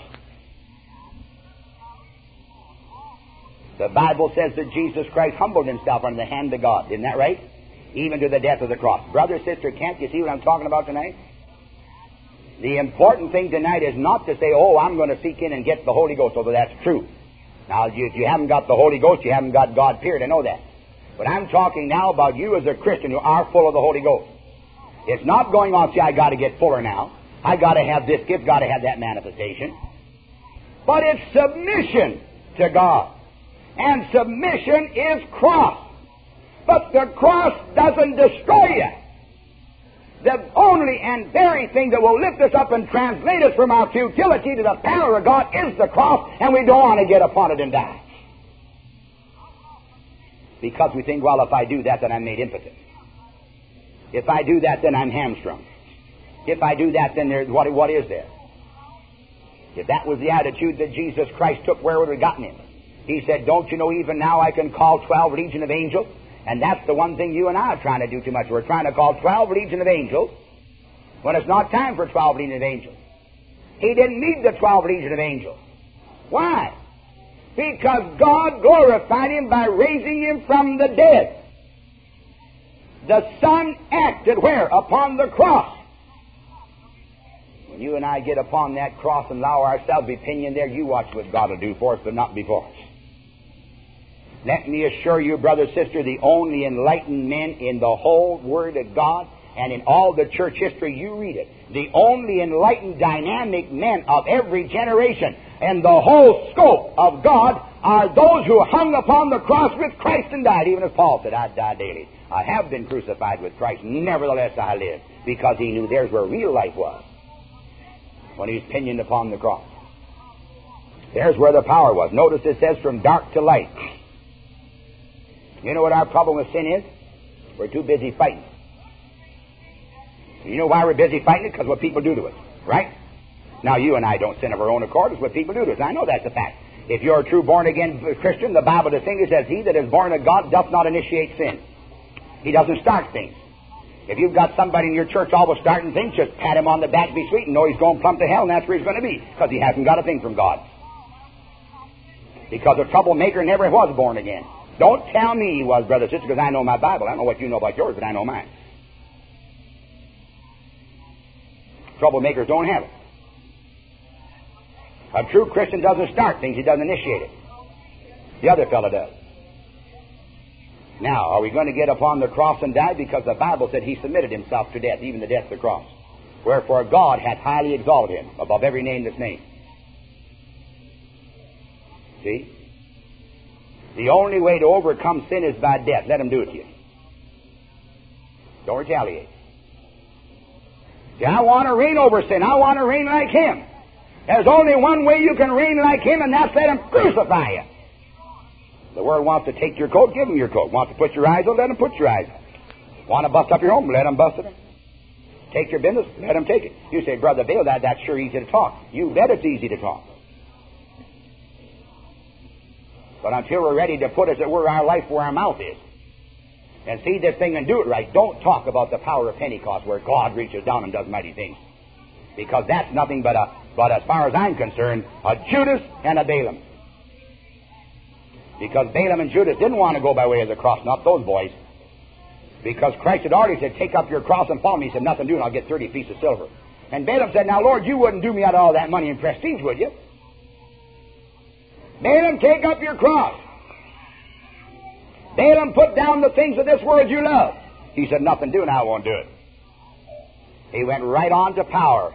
The Bible says that Jesus Christ humbled Himself under the hand of God. Isn't that right? Even to the death of the cross. Brother, sister, can't you see what I'm talking about tonight? The important thing tonight is not to say, oh, I'm going to seek in and get the Holy Ghost, although that's true. Now, if you haven't got the Holy Ghost, you haven't got God, period. I know that. But I'm talking now about you as a Christian who are full of the Holy Ghost. It's not going on, see, I got to get fuller now. I got to have this gift, got to have that manifestation. But it's submission to God. And submission is cross. But the cross doesn't destroy you. The only and very thing that will lift us up and translate us from our futility to the power of God is the cross, and we don't want to get upon it and die. Because we think, well, if I do that, then I'm made impotent. If I do that, then I'm hamstrung. If I do that, then what is there? If that was the attitude that Jesus Christ took, where would we have gotten him? He said, don't you know even now I can call 12 legion of angels? And that's the one thing you and I are trying to do too much. We're trying to call 12 legion of angels when it's not time for 12 legion of angels. He didn't need the 12 legion of angels. Why? Because God glorified him by raising him from the dead. The Son acted where? Upon the cross. When you and I get upon that cross and allow ourselves to be pinioned there, you watch what God will do for us, but not before us. Let me assure you, brother, sister, the only enlightened men in the whole Word of God and in all the church history, you read it, the only enlightened, dynamic men of every generation and the whole scope of God are those who hung upon the cross with Christ and died, even as Paul said, I die daily. I have been crucified with Christ, nevertheless I live, because he knew there's where real life was, when he was pinioned upon the cross. There's where the power was. Notice it says from dark to light. You know what our problem with sin is? We're too busy fighting. You know why we're busy fighting it? Because what people do to us, right? Now, you and I don't sin of our own accord. It's what people do to us. I know that's a fact. If you're a true born-again Christian, the Bible distinguishes as he that is born of God doth not initiate sin. He doesn't start things. If you've got somebody in your church always starting things, just pat him on the back, be sweet, and know he's going plumb to hell, and that's where he's going to be, because he hasn't got a thing from God. Because a troublemaker never was born again. Don't tell me he was, brother, sister, because I know my Bible. I don't know what you know about yours, but I know mine. Troublemakers don't have it. A true Christian doesn't start things, he doesn't initiate it. The other fellow does. Now, are we going to get upon the cross and die? Because the Bible said he submitted himself to death, even the death of the cross. Wherefore God hath highly exalted him above every name that's named. See? The only way to overcome sin is by death. Let him do it to you. Don't retaliate. See, I want to reign over sin. I want to reign like him. There's only one way you can reign like him, and that's let him crucify you. The world wants to take your coat, give him your coat. Wants to put your eyes on, let him put your eyes on. Want to bust up your home, let him bust it up. Take your business, let him take it. You say, Brother Bill, that's sure easy to talk. You bet it's easy to talk. But until we're ready to put, as it were, our life where our mouth is, and see this thing and do it right, don't talk about the power of Pentecost where God reaches down and does mighty things. Because that's nothing but as far as I'm concerned, a Judas and a Balaam. Because Balaam and Judas didn't want to go by way of the cross, not those boys. Because Christ had already said, take up your cross and follow me. He said, nothing doing, I'll get 30 pieces of silver. And Balaam said, now Lord, you wouldn't do me out of all that money and prestige, would you? Balaam, take up your cross. Balaam, put down the things of this world you love. He said, nothing doing, I won't do it. He went right on to power.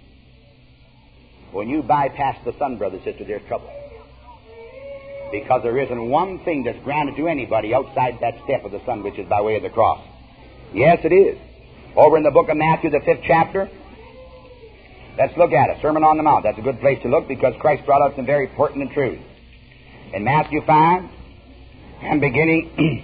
When you bypass the sun, brother, sister, there's trouble. Because there isn't one thing that's granted to anybody outside that step of the sun, which is by way of the cross. Yes, it is. Over in the book of Matthew, the 5th chapter, let's look at it. Sermon on the Mount. That's a good place to look because Christ brought out some very pertinent truths. In Matthew 5, and beginning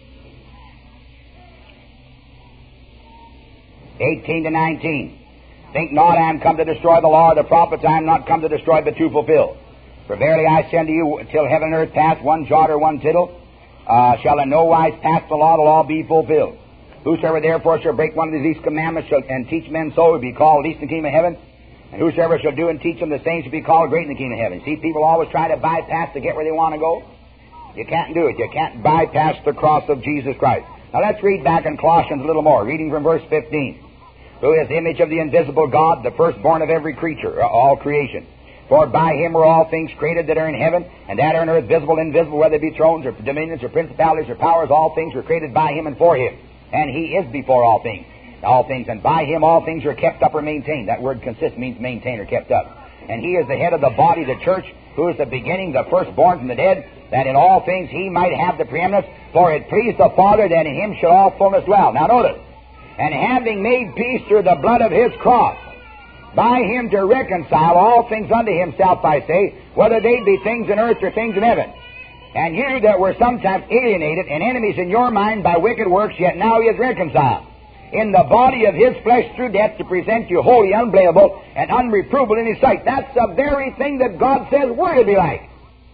18 to 19. Think not I am come to destroy the law or the prophets. I am not come to destroy but to fulfill. For verily I say unto you, till heaven and earth pass, one jot or one tittle shall in no wise pass the law be fulfilled. Whosoever therefore shall break one of these least commandments and teach men so will be called least in the kingdom of heaven. And whosoever shall do and teach them the same shall be called great in the kingdom of heaven. See, people always try to bypass to get where they want to go. You can't do it. You can't bypass the cross of Jesus Christ. Now let's read back in Colossians a little more, reading from verse 15. Who is the image of the invisible God, the firstborn of every creature, all creation. For by him were all things created that are in heaven and that are in earth, visible and invisible, whether they be thrones or dominions or principalities or powers. All things were created by him and for him. And he is before all things. All things. And by him all things are kept up or maintained. That word consist means maintain or kept up. And he is the head of the body, the church, who is the beginning, the firstborn from the dead, that in all things he might have the preeminence. For it pleased the Father that in him shall all fullness dwell. Now notice. And having made peace through the blood of his cross, by him to reconcile all things unto himself, I say, whether they be things in earth or things in heaven. And you that were sometimes alienated and enemies in your mind by wicked works, yet now he is reconciled in the body of his flesh through death to present you holy, unblameable, and unreprovable in his sight. That's the very thing that God says we're to be like.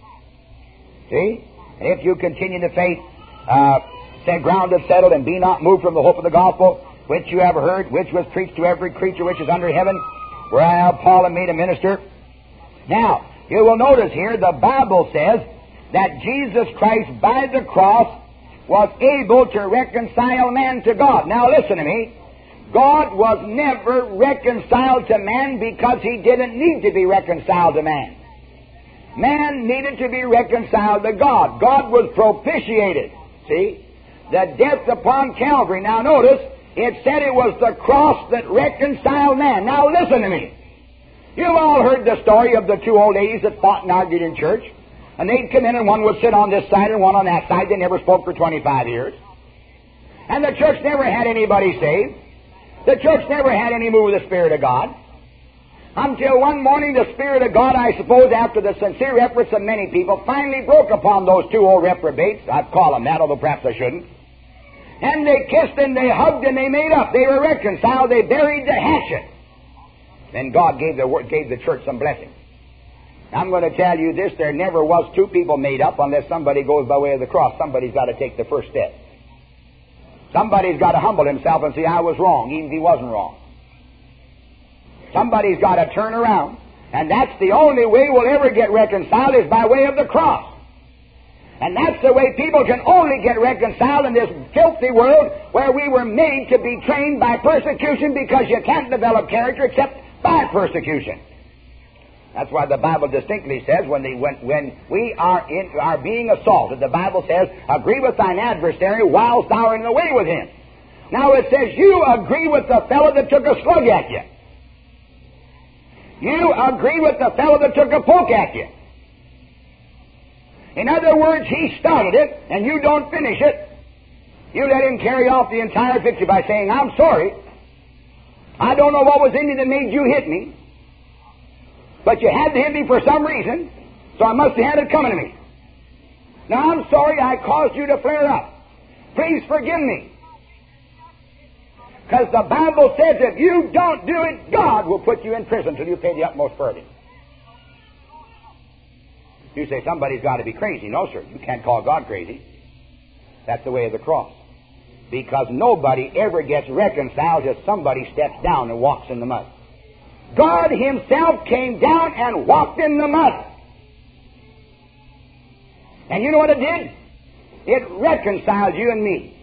See? And if you continue to faith, say grounded, settled, and be not moved from the hope of the gospel, which you have heard, which was preached to every creature which is under heaven, where I have Paul and made a minister. Now, you will notice here, the Bible says that Jesus Christ, by the cross, was able to reconcile man to God. Now listen to me. God was never reconciled to man because he didn't need to be reconciled to man. Man needed to be reconciled to God. God was propitiated. See? The death upon Calvary. Now notice, it said it was the cross that reconciled man. Now listen to me. You've all heard the story of the two old ladies that fought and argued in church. And they'd come in and one would sit on this side and one on that side. They never spoke for 25 years. And the church never had anybody saved. The church never had any move of the Spirit of God. Until one morning the Spirit of God, I suppose after the sincere efforts of many people, finally broke upon those two old reprobates. I'd call them that, although perhaps I shouldn't. And they kissed and they hugged and they made up. They were reconciled. They buried the hatchet. Then God gave the church some blessing. I'm going to tell you this, there never was two people made up unless somebody goes by way of the cross. Somebody's got to take the first step. Somebody's got to humble himself and say, I was wrong, even if he wasn't wrong. Somebody's got to turn around. And that's the only way we'll ever get reconciled is by way of the cross. And that's the way people can only get reconciled in this filthy world where we were made to be trained by persecution, because you can't develop character except by persecution. That's why the Bible distinctly says when we are being assaulted, the Bible says, agree with thine adversary whilst thou art in the way with him. Now it says you agree with the fellow that took a slug at you. You agree with the fellow that took a poke at you. In other words, he started it and you don't finish it. You let him carry off the entire victory by saying, I'm sorry. I don't know what was in you that made you hit me. But you had to hit me for some reason, so I must have had it coming to me. Now, I'm sorry I caused you to flare up. Please forgive me. Because the Bible says if you don't do it, God will put you in prison till you pay the utmost burden. You say, somebody's got to be crazy. No, sir, you can't call God crazy. That's the way of the cross. Because nobody ever gets reconciled till somebody steps down and walks in the mud. God himself came down and walked in the mud. And you know what it did? It reconciled you and me.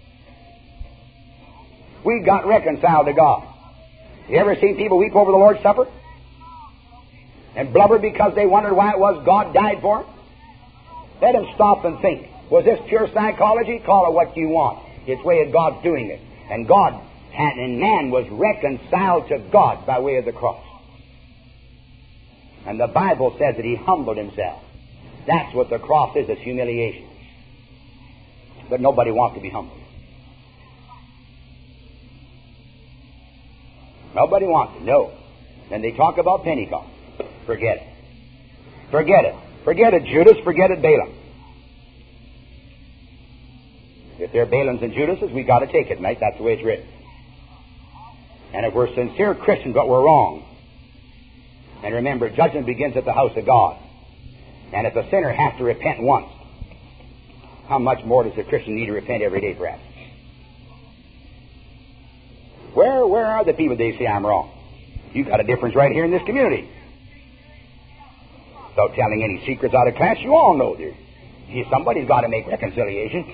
We got reconciled to God. You ever seen people weep over the Lord's Supper? And blubber because they wondered why it was God died for them? Let them stop and think. Was this pure psychology? Call it what you want. It's the way of God's doing it. And God and man was reconciled to God by way of the cross. And the Bible says that he humbled himself. That's what the cross is, it's humiliation. But nobody wants to be humbled. Nobody wants to. No. Then they talk about Pentecost. Forget it. Forget it. Forget it, Judas. Forget it, Balaam. If they're Balaams and Judases, we've got to take it, mate. That's the way it's written. And if we're sincere Christians, but we're wrong. And remember, judgment begins at the house of God. And if a sinner has to repent once, how much more does a Christian need to repent every day, perhaps? Where are the people that say I'm wrong? You've got a difference right here in this community. Without telling any secrets out of class, you all know there. Somebody's got to make reconciliation.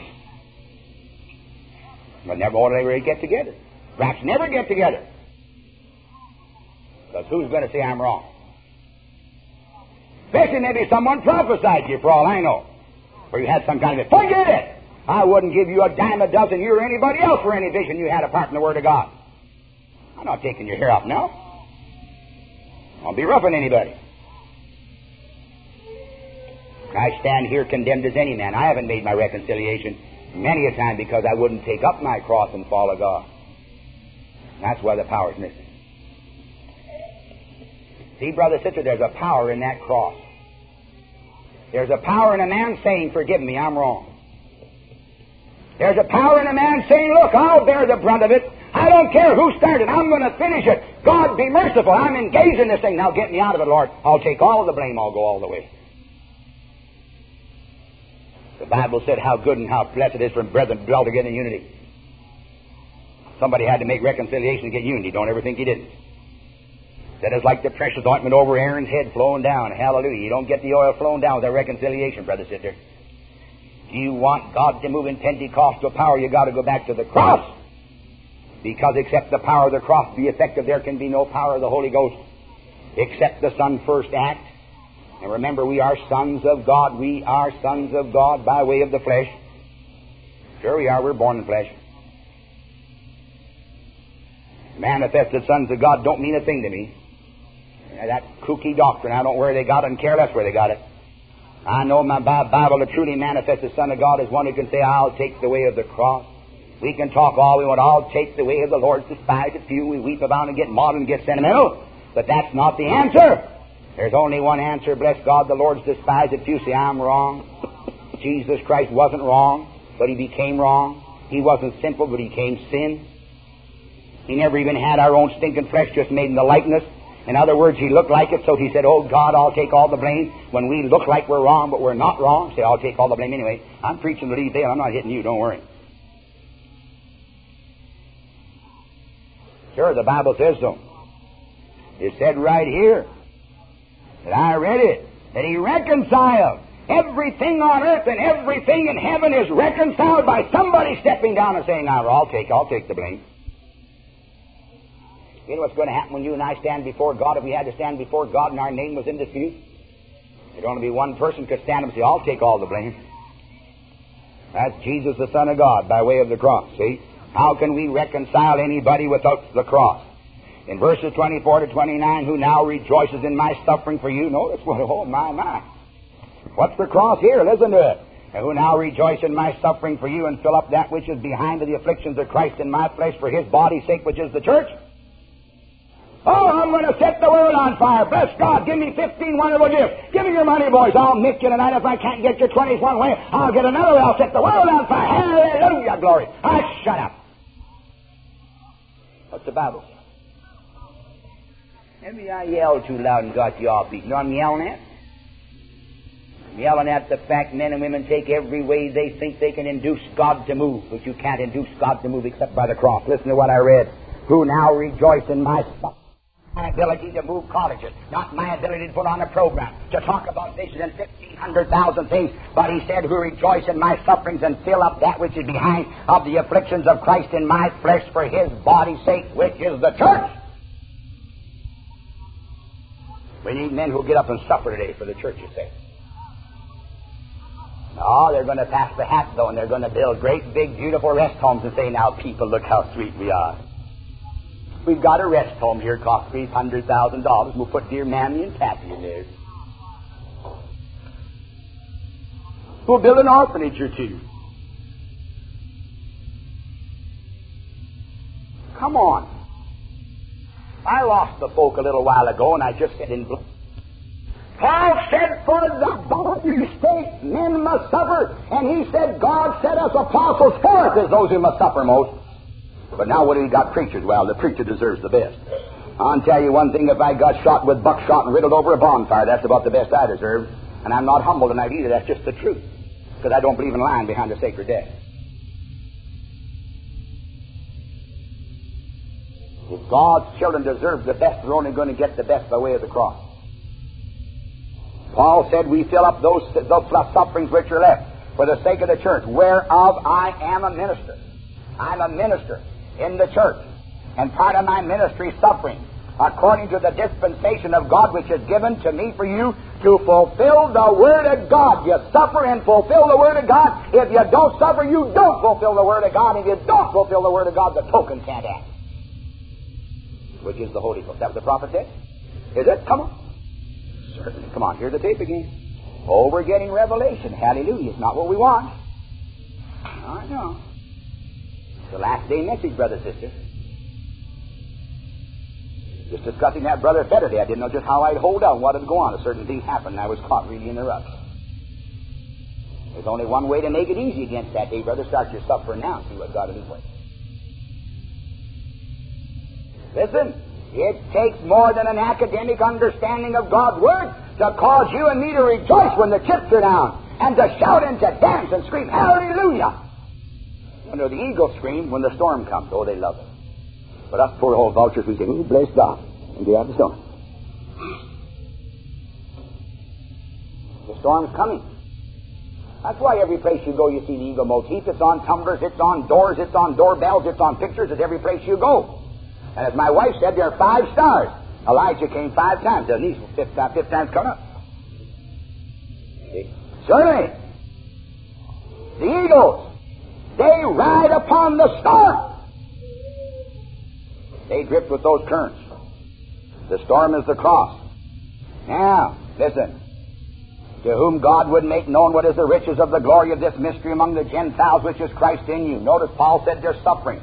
But never will they really get together. Perhaps never get together. Because who's going to say I'm wrong? Especially maybe someone prophesied to you, for all I know. Or you had some kind of, forget it! I wouldn't give you a dime a dozen, you or anybody else, for any vision you had apart from the Word of God. I'm not taking your hair off now. I won't be roughing anybody. I stand here condemned as any man. I haven't made my reconciliation many a time because I wouldn't take up my cross and follow God. That's why the power's missing. See, brother, sister, there's a power in that cross. There's a power in a man saying, forgive me, I'm wrong. There's a power in a man saying, look, I'll bear the brunt of it. I don't care who started. I'm going to finish it. God be merciful. I'm engaged in this thing. Now get me out of it, Lord. I'll take all of the blame. I'll go all the way. The Bible said how good and how blessed it is for brethren to dwell together in unity. Somebody had to make reconciliation to get unity. Don't ever think he didn't. That is like the precious ointment over Aaron's head flowing down. Hallelujah. You don't get the oil flowing down without reconciliation, brother, sister. If you want God to move in Pentecostal power, you got to go back to the cross. Because except the power of the cross be effective, there can be no power of the Holy Ghost. Except the Son first act. And remember, we are sons of God. We are sons of God by way of the flesh. Sure we are. We're born in flesh. Manifested sons of God don't mean a thing to me. That kooky doctrine, I don't know where they got it and care less where they got it. I know my Bible, the truly manifested Son of God is one who can say, I'll take the way of the cross. We can talk all we want. I'll take the way of the Lord, despise it few. We weep about and get maudlin and get sentimental. But that's not the answer. There's only one answer. Bless God, the Lord's despised it few. Say, I'm wrong. Jesus Christ wasn't wrong, but He became wrong. He wasn't sinful, but He became sin. He never even had our own stinking flesh, just made in the likeness. In other words, He looked like it, so He said, oh God, I'll take all the blame. When we look like we're wrong, but we're not wrong, say, I'll take all the blame anyway. I'm preaching to Lee Dale. I'm not hitting you, don't worry. Sure, the Bible says so. It said right here, that I read it, that He reconciled. Everything on earth and everything in heaven is reconciled by somebody stepping down and saying, I'll take the blame. You know what's going to happen when you and I stand before God? If we had to stand before God and our name was in dispute, there'd only be one person could stand up and say, I'll take all the blame. That's Jesus, the Son of God, by way of the cross. See? How can we reconcile anybody without the cross? In verses 24 to 29, who now rejoices in my suffering for you. Notice what, oh my. What's the cross here? Listen to it. And who now rejoice in my suffering for you and fill up that which is behind of the afflictions of Christ in my flesh for His body's sake, which is the church. Oh, I'm going to set the world on fire. Bless God. Give me 15 wonderful gifts. Give me your money, boys. I'll nick you tonight. If I can't get your 20s one way, I'll get another way. I'll set the world on fire. Hallelujah, glory. Shut up. What's the Bible say? Maybe I yelled too loud and got you all beat. You know what I'm yelling at? I'm yelling at the fact men and women take every way they think they can induce God to move. But you can't induce God to move except by the cross. Listen to what I read. Who now rejoice in my ability to move colleges, not my ability to put on a program, to talk about nations and 1,500,000 things. But he said, who rejoice in my sufferings and fill up that which is behind of the afflictions of Christ in my flesh for His body's sake, which is the church. We need men who get up and suffer today for the church's sake. No, they're going to pass the hat, though, and they're going to build great, big, beautiful rest homes and say, now, people, look how sweet we are. We've got a rest home here, cost $300,000. We'll put dear Mammy and Pappy in there. We'll build an orphanage or two. Come on. I lost the folk a little while ago, and I just said in blood. Paul said, for the body's sake men must suffer. And he said, God set us apostles forth as those who must suffer most. But now what do you got preachers? Well, the preacher deserves the best. I'll tell you one thing, if I got shot with buckshot and riddled over a bonfire, that's about the best I deserve. And I'm not humble tonight either, that's just the truth. Because I don't believe in lying behind a sacred death. If God's children deserve the best, they're only going to get the best by way of the cross. Paul said, we fill up those sufferings which are left for the sake of the church, whereof I am a minister. I'm a minister in the church, and part of my ministry is suffering, according to the dispensation of God which is given to me for you to fulfill the Word of God. You suffer and fulfill the Word of God. If you don't suffer, you don't fulfill the Word of God. If you don't fulfill the Word of God, the token can't act, which is the Holy Ghost. That what the prophet said? Is it? Come on. Certainly. Come on, hear the tape again. Oh, we're getting revelation. Hallelujah. It's not what we want. I know. The last day message, brother, sister. Just discussing that brother Saturday. I didn't know just how I'd hold out, what would go on. A certain thing happened, and I was caught really in the rut. There's only one way to make it easy against that day, brother. Start your suffering now and see what God will do for you. Listen, it takes more than an academic understanding of God's Word to cause you and me to rejoice when the chips are down, and to shout and to dance and scream, hallelujah! You know, the eagles scream when the storm comes. Oh, they love it. But us poor old vultures, we say, oh, bless God, and we have the storm. The storm's coming. That's why every place you go, you see the eagle motif. It's on tumblers, it's on doors, it's on doorbells, it's on pictures. It's every place you go. And as my wife said, there are 5 stars. Elijah came 5 times. Doesn't he? Fifth time's coming up. See? Certainly. The eagles, they ride upon the storm. They drift with those currents. The storm is the cross. Now, listen. To whom God would make known what is the riches of the glory of this mystery among the Gentiles, which is Christ in you. Notice Paul said they're suffering.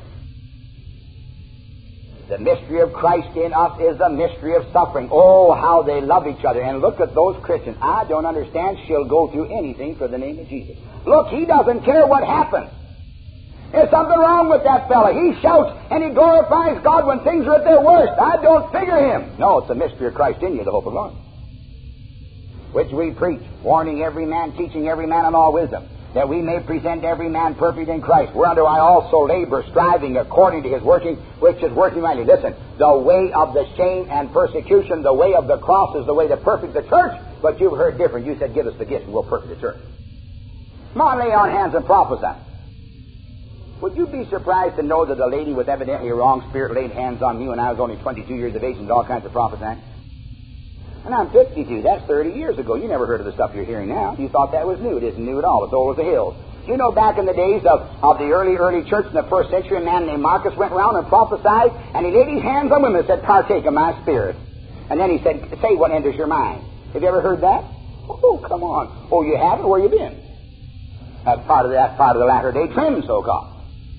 The mystery of Christ in us is the mystery of suffering. Oh, how they love each other. And look at those Christians. I don't understand. She'll go through anything for the name of Jesus. Look, he doesn't care what happens. There's something wrong with that fella. He shouts and he glorifies God when things are at their worst. I don't figure him. No, it's the mystery of Christ in you, the hope of glory, which we preach, warning every man, teaching every man in all wisdom, that we may present every man perfect in Christ. Whereunto I also labor, striving according to his working, which is working rightly. Listen, the way of the shame and persecution, the way of the cross is the way to perfect the church, but you've heard different. You said, give us the gift and we'll perfect the church. Come on, lay on hands and prophesy. Would you be surprised to know that a lady with evidently a wrong spirit laid hands on me when I was only 22 years of age and did all kinds of prophesying? And I'm 52. That's 30 years ago. You never heard of the stuff you're hearing now. You thought that was new. It isn't new at all. It's old as the hills. You know, back in the days of the early church in the first century, a man named Marcus went around and prophesied, and he laid his hands on women and said, partake of my spirit. And then he said, say what enters your mind. Have you ever heard that? Oh, come on. Oh, you haven't? Where you been? That's part of the latter-day trend, so-called.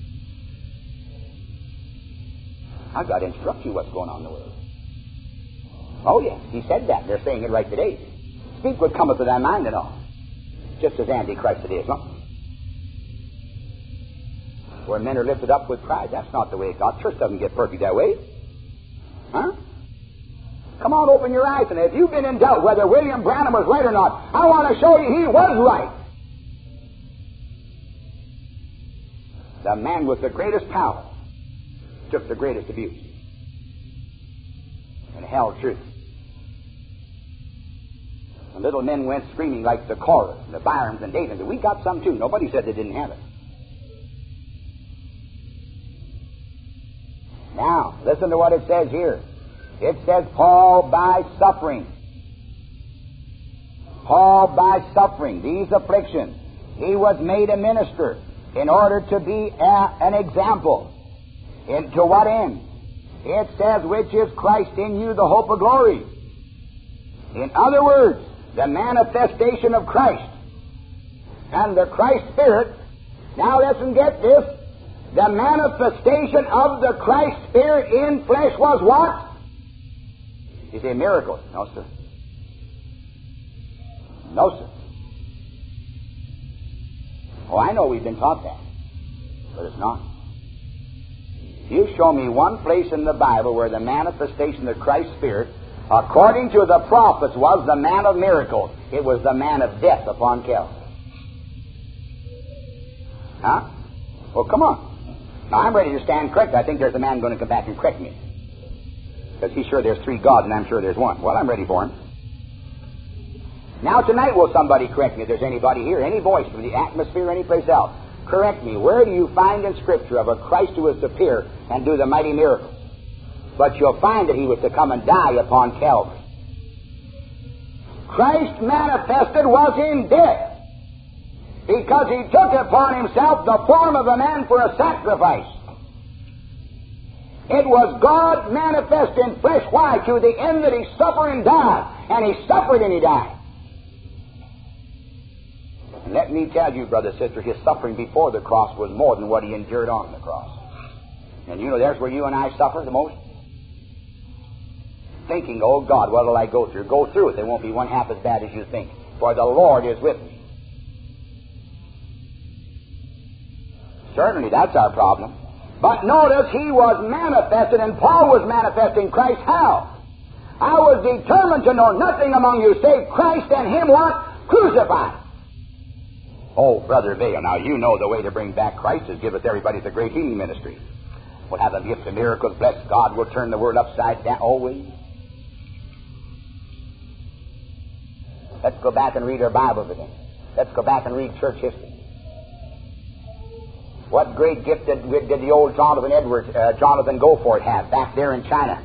I've got to instruct you what's going on in the world. Oh, yes, he said that. They're saying it right today. Speak what cometh to thy mind and all. Just as Antichrist it is, huh? Where men are lifted up with pride. That's not the way God. Church doesn't get perfect that way. Huh? Come on, open your eyes. And if you've been in doubt whether William Branham was right or not, I want to show you he was right. The man with the greatest power took the greatest abuse and held truth. The little men went screaming like the Korahs and the Byrams and Davids. We got some too. Nobody said they didn't have it. Now, listen to what it says here. It says, Paul by suffering. Paul by suffering these afflictions, he was made a minister in order to be an example. To what end? It says, which is Christ in you, the hope of glory. In other words, the manifestation of Christ. And the Christ Spirit, now listen, get this, the manifestation of the Christ Spirit in flesh was what? You say miracles. No, sir. No, sir. Oh, I know we've been taught that, but it's not. You show me one place in the Bible where the manifestation of Christ's Spirit, according to the prophets, was the man of miracles. It was the man of death upon Calvary. Huh? Well, come on. Now, I'm ready to stand correct. I think there's a man going to come back and correct me. Because he's sure there's 3 gods, and I'm sure there's one. Well, I'm ready for him. Now, tonight, will somebody correct me? If there's anybody here, any voice from the atmosphere, any place else, correct me. Where do you find in Scripture of a Christ who was to appear and do the mighty miracles? But you'll find that he was to come and die upon Calvary. Christ manifested was in death, because he took upon himself the form of a man for a sacrifice. It was God manifest in flesh. Why? To the end that he suffered and died. And he suffered and he died. And let me tell you, brother, sister, his suffering before the cross was more than what he endured on the cross. And you know, there's where you and I suffer the most. Thinking, oh God, what will I go through? Go through it. There won't be one half as bad as you think. For the Lord is with me. Certainly, that's our problem. But notice he was manifested, and Paul was manifesting Christ how? I was determined to know nothing among you save Christ and Him what? Crucified. Oh, Brother Vail, now you know the way to bring back Christ is give us everybody the great healing ministry. We'll have a gift of miracles. Bless God, we'll turn the world upside down. Always. Let's go back and read our Bibles again. Let's go back and read church history. What great gift did the old Jonathan Goforth have back there in China?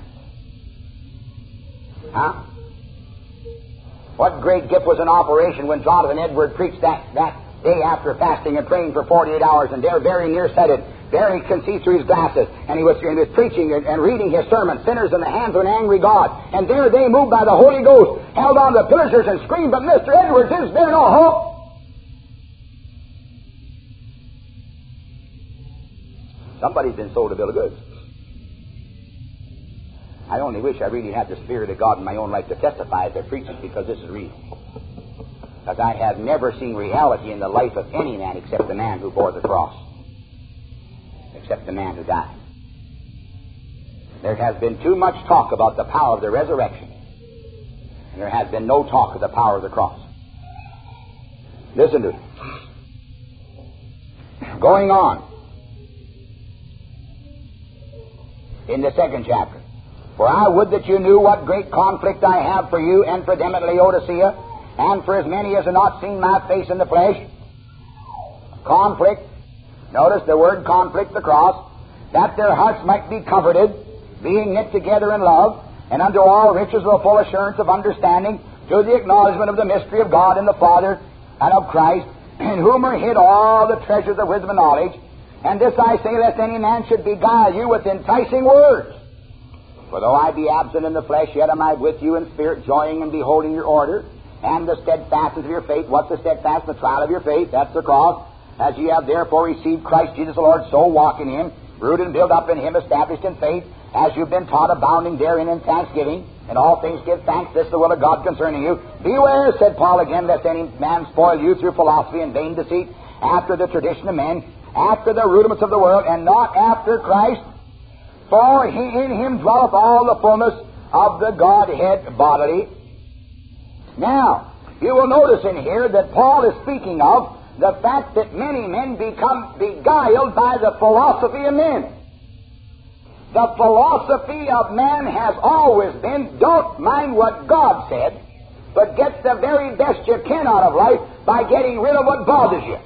Huh? What great gift was in operation when Jonathan Edwards preached that day after fasting and praying for 48 hours, and there, very nearsighted, there he can see through his glasses, and he was preaching and reading his sermon, Sinners in the Hands of an Angry God. And there they, moved by the Holy Ghost, held on to the pillars and screamed, "But Mr. Edwards, is there no hope?" Somebody's been sold a bill of goods. I only wish I really had the Spirit of God in my own life to testify as I preach it, because this is real. Because I have never seen reality in the life of any man except the man who bore the cross. Except the man who died. There has been too much talk about the power of the resurrection. And there has been no talk of the power of the cross. Listen to it. Going on. In the second chapter. For I would that you knew what great conflict I have for you and for them at Laodicea, and for as many as have not seen my face in the flesh. Conflict. Notice the word conflict, the cross. That their hearts might be comforted, being knit together in love, and unto all riches of the full assurance of understanding, to the acknowledgement of the mystery of God and the Father and of Christ, in whom are hid all the treasures of wisdom and knowledge. And this I say, lest any man should beguile you with enticing words. For though I be absent in the flesh, yet am I with you in spirit, joying and beholding your order, and the steadfastness of your faith. What's the steadfastness? The trial of your faith. That's the cross. As ye have therefore received Christ Jesus the Lord, so walk in Him, rooted and built up in Him, established in faith, as you've been taught, abounding therein in thanksgiving. In all things give thanks. This is the will of God concerning you. Beware, said Paul again, lest any man spoil you through philosophy and vain deceit, after the tradition of men, after the rudiments of the world, and not after Christ. For in Him dwelleth all the fullness of the Godhead bodily. Now, you will notice in here that Paul is speaking of the fact that many men become beguiled by the philosophy of men. The philosophy of man has always been, don't mind what God said, but get the very best you can out of life by getting rid of what bothers you.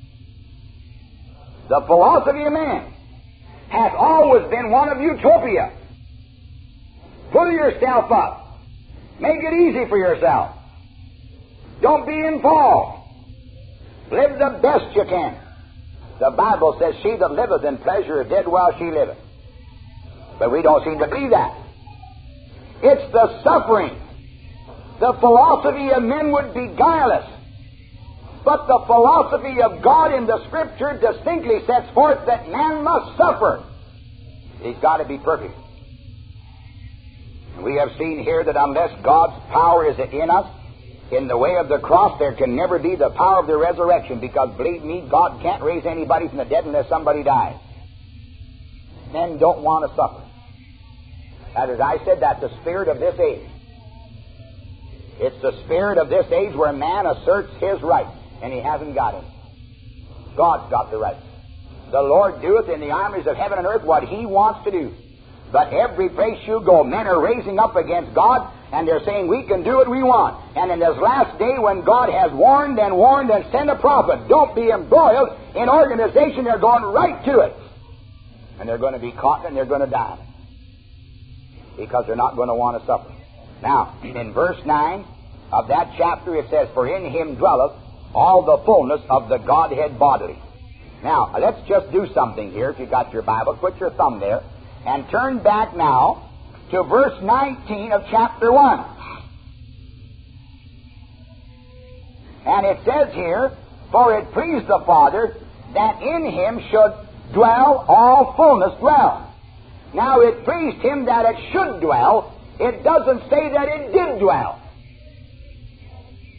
The philosophy of man has always been one of utopia. Pull yourself up. Make it easy for yourself. Don't be involved. Live the best you can. The Bible says, she that liveth in pleasure is dead while she liveth. But we don't seem to believe that. It's the suffering. The philosophy of men would beguile us. But the philosophy of God in the Scripture distinctly sets forth that man must suffer. He's got to be perfect. And we have seen here that unless God's power is in us, in the way of the cross, there can never be the power of the resurrection, because, believe me, God can't raise anybody from the dead unless somebody dies. Men don't want to suffer. And as I said, that's the spirit of this age. It's the spirit of this age where man asserts his right, and he hasn't got it. God's got the right. The Lord doeth in the armies of heaven and earth what He wants to do. But every place you go, men are raising up against God, and they're saying, we can do what we want. And in this last day, when God has warned and sent a prophet, don't be embroiled in organization, they're going right to it. And they're going to be caught and they're going to die. Because they're not going to want to suffer. Now, in verse 9 of that chapter, it says, for in Him dwelleth all the fullness of the Godhead bodily. Now, let's just do something here. If you got your Bible, put your thumb there, and turn back now to verse 19 of chapter 1. And it says here, for it pleased the Father that in Him should dwell all fullness dwell. Now, it pleased Him that it should dwell. It doesn't say that it did dwell.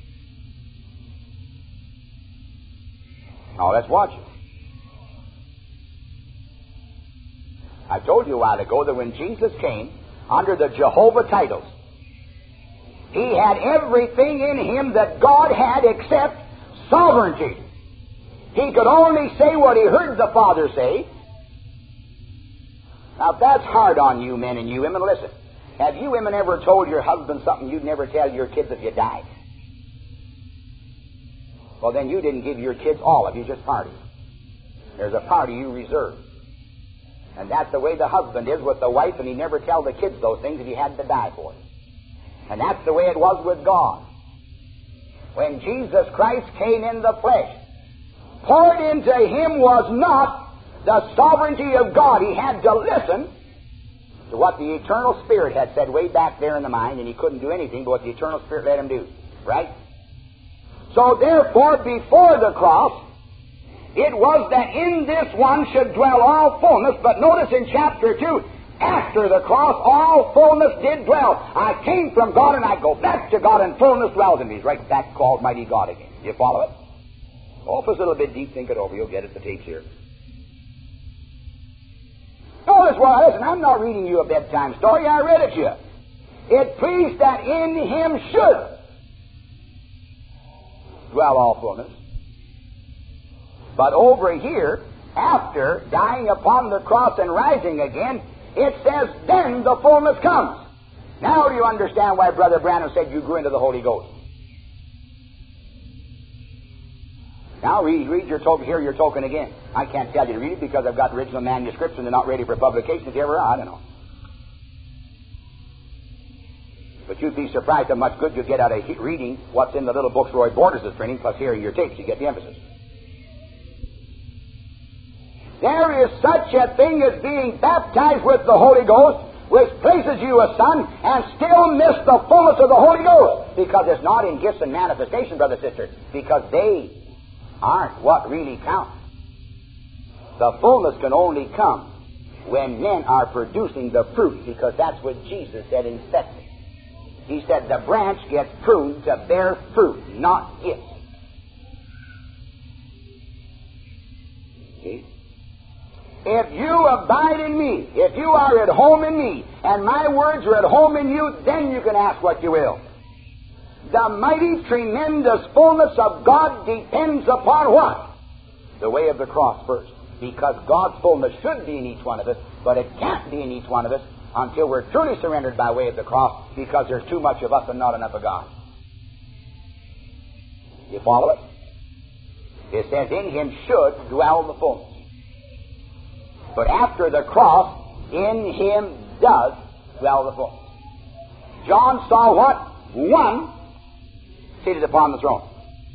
Now, let's watch it. I told you a while ago that when Jesus came under the Jehovah titles, He had everything in Him that God had except sovereignty. He could only say what He heard the Father say. Now, if that's hard on you men and you women, listen. Have you women ever told your husband something you'd never tell your kids if you died? Well, then you didn't give your kids all of you, just part of you. There's a part of you reserved. And that's the way the husband is with the wife, and he never tell the kids those things if he had to die for it. And that's the way it was with God. When Jesus Christ came in the flesh, poured into Him was not the sovereignty of God. He had to listen to what the eternal Spirit had said way back there in the mind, and He couldn't do anything but what the eternal Spirit let Him do. Right? So therefore, before the cross, it was that in this one should dwell all fullness. But notice in chapter 2, after the cross, all fullness did dwell. I came from God and I go back to God, and fullness dwells in me. He's right back to Almighty God again. You follow it? Oh, if it's a little bit deep, think it over. You'll get it. The tape's here. Notice what, listen, I'm not reading you a bedtime story. I read it to you. It pleased that in Him should dwell all fullness. But over here, after dying upon the cross and rising again, it says, then the fullness comes. Now do you understand why Brother Branham said you grew into the Holy Ghost? Now read your token, hear your token again. I can't tell you to read it because I've got original manuscripts and they're not ready for publication. If you ever are, I don't know. But you'd be surprised how much good you get out of reading what's in the little books Roy Borders is printing, plus hearing your tapes. You get the emphasis. There is such a thing as being baptized with the Holy Ghost, which places you a son, and still miss the fullness of the Holy Ghost. Because it's not in gifts and manifestation, brother, sister. Because they aren't what really counts. The fullness can only come when men are producing the fruit, because that's what Jesus said in Sethany. He said the branch gets pruned to bear fruit, not gifts. See? If you abide in me, if you are at home in me, and my words are at home in you, then you can ask what you will. The mighty, tremendous fullness of God depends upon what? The way of the cross first. Because God's fullness should be in each one of us, but it can't be in each one of us until we're truly surrendered by way of the cross, because there's too much of us and not enough of God. You follow it? It says, in Him should dwell the fullness. But after the cross, in Him does dwell the fullness. John saw what? One seated upon the throne.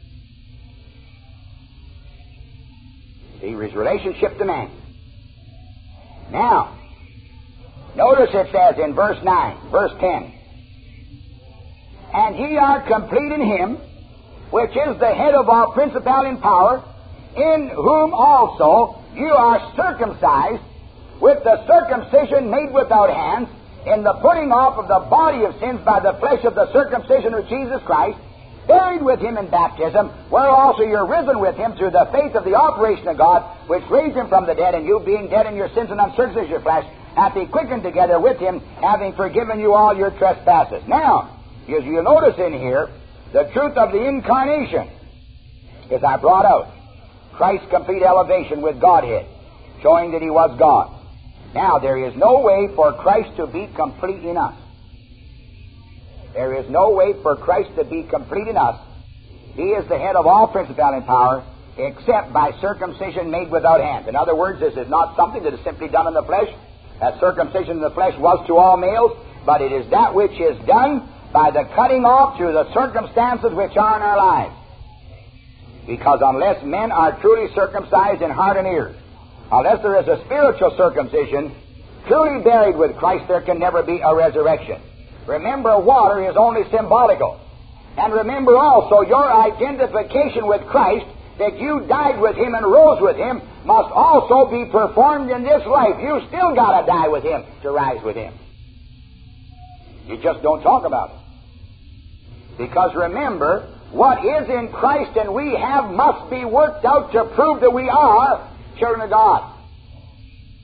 See, his relationship to man. Now, notice it says in verse 9, verse 10, and ye are complete in Him, which is the head of all principality and power, in whom also you are circumcised with the circumcision made without hands, in the putting off of the body of sins by the flesh of the circumcision of Jesus Christ, buried with Him in baptism, where also you're risen with Him through the faith of the operation of God, which raised Him from the dead, and you being dead in your sins and uncircumcision of your flesh, hath He quickened together with Him, having forgiven you all your trespasses. Now, as you notice in here, the truth of the incarnation is I brought out Christ's complete elevation with Godhead, showing that He was God. Now, there is no way for Christ to be complete in us. There is no way for Christ to be complete in us. He is the head of all principality and power, except by circumcision made without hands. In other words, this is not something that is simply done in the flesh. That circumcision in the flesh was to all males, but it is that which is done by the cutting off through the circumstances which are in our lives. Because unless men are truly circumcised in heart and ears, unless there is a spiritual circumcision, truly buried with Christ, there can never be a resurrection. Remember, water is only symbolical. And remember also, your identification with Christ, that you died with Him and rose with Him, must also be performed in this life. You still got to die with Him to rise with Him. You just don't talk about it. Because remember, what is in Christ and we have must be worked out to prove that we are children of God.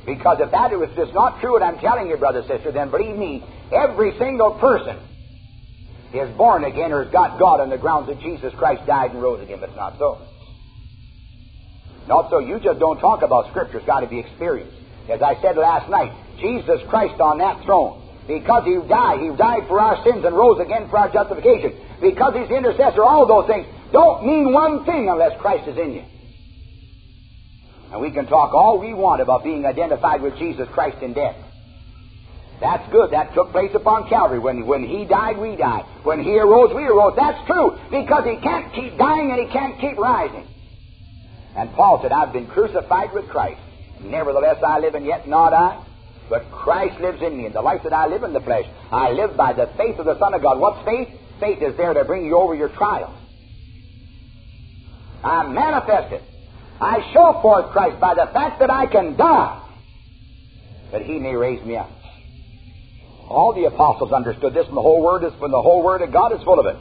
Because if that is just not true what I'm telling you, brother, sister, then believe me, every single person is born again or has got God on the grounds that Jesus Christ died and rose again. But it's not so. Not so. You just don't talk about Scripture. It's got to be experienced. As I said last night, Jesus Christ on that throne, because He died for our sins and rose again for our justification. Because He's the intercessor, all those things don't mean one thing unless Christ is in you. And we can talk all we want about being identified with Jesus Christ in death. That's good. That took place upon Calvary. When He died, we died. When He arose, we arose. That's true, because He can't keep dying and He can't keep rising. And Paul said, I've been crucified with Christ. Nevertheless I live, and yet not I, but Christ lives in me. And the life that I live in the flesh, I live by the faith of the Son of God. What's faith? Faith is there to bring you over your trials. I manifest it. I show forth Christ by the fact that I can die, but He may raise me up. All the apostles understood this, and the whole Word of God is full of it.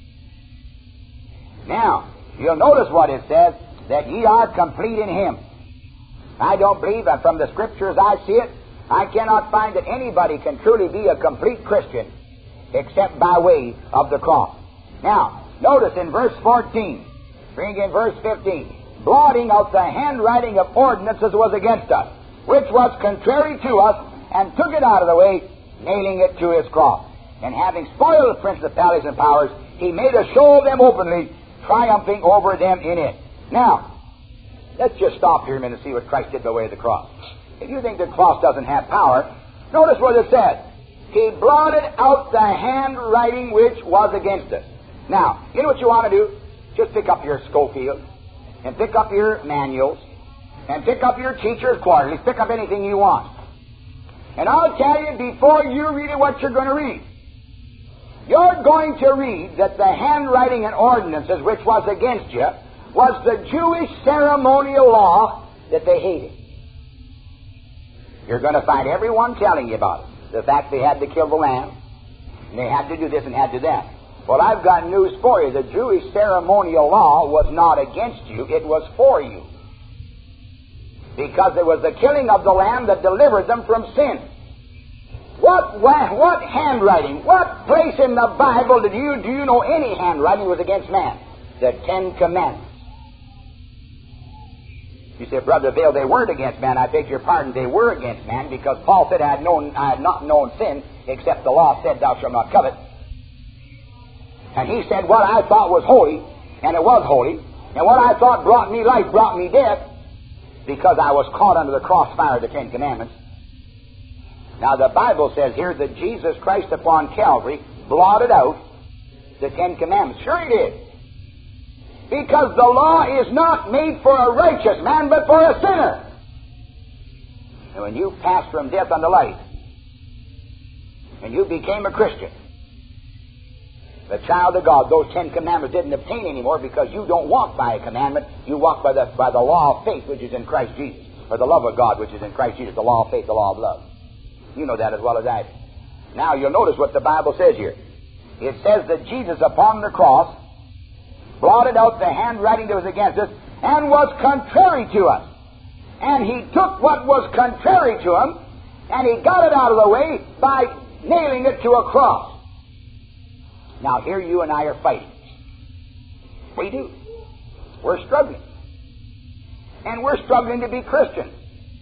Now, you'll notice what it says, that ye are complete in Him. I don't believe that from the Scriptures I see it, I cannot find that anybody can truly be a complete Christian except by way of the cross. Now, notice in verse 14, bring in verse 15, blotting out the handwriting of ordinances was against us, which was contrary to us, and took it out of the way, nailing it to His cross. And having spoiled the principalities and powers, He made a show of them openly, triumphing over them in it. Now, let's just stop here a minute and see what Christ did by way of the cross. If you think the cross doesn't have power, notice what it says. He blotted out the handwriting which was against us. Now, you know what you want to do? Just pick up your Schofield, and pick up your manuals, and pick up your teacher's quarterlies, pick up anything you want. And I'll tell you, before you read it, what you're going to read. You're going to read that the handwriting and ordinances which was against you was the Jewish ceremonial law that they hated. You're going to find everyone telling you about it. The fact they had to kill the lamb, and they had to do this and had to do that. Well, I've got news for you. The Jewish ceremonial law was not against you, it was for you. Because it was the killing of the lamb that delivered them from sin. What handwriting, what place in the Bible do you know any handwriting was against man? The Ten Commandments. You say, Brother Bill, they weren't against man. I beg your pardon, they were against man, because Paul said, I had not known sin, except the law said, thou shalt not covet. And he said, what I thought was holy, and it was holy, and what I thought brought me life brought me death, because I was caught under the crossfire of the Ten Commandments. Now the Bible says here that Jesus Christ upon Calvary blotted out the Ten Commandments. Sure He did. Because the law is not made for a righteous man, but for a sinner. And when you passed from death unto life, and you became a Christian, the child of God, those Ten Commandments didn't obtain anymore, because you don't walk by a commandment, you walk by the law of faith which is in Christ Jesus, or the love of God which is in Christ Jesus, the law of faith, the law of love. You know that as well as I do. Now you'll notice what the Bible says here. It says that Jesus upon the cross blotted out the handwriting that was against us and was contrary to us. And He took what was contrary to Him and He got it out of the way by nailing it to a cross. Now here you and I are fighting. We do. We're struggling. And we're struggling to be Christians.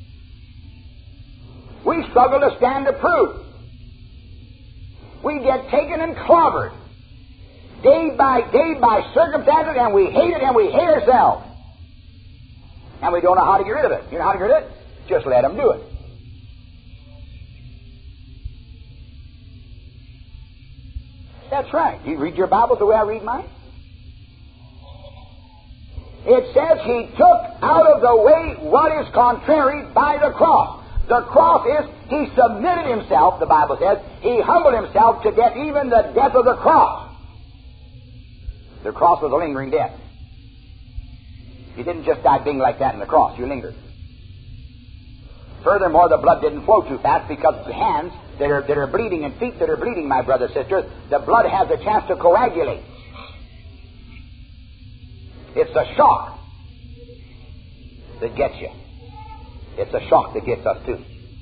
We struggle to stand approved. We get taken and clobbered day by circumstances, and we hate it and we hate ourselves. And we don't know how to get rid of it. You know how to get rid of it? Just let them do it. That's right. You read your Bible the way I read mine? It says He took out of the way what is contrary by the cross. The cross is, He submitted Himself, the Bible says. He humbled Himself to death, even the death of the cross. The cross was a lingering death. You didn't just die being like that in the cross. You lingered. Furthermore, the blood didn't flow too fast, because the hands that are bleeding and feet that are bleeding, my brothers and sisters, the blood has a chance to coagulate. It's the shock that gets you. It's a shock that gets us too.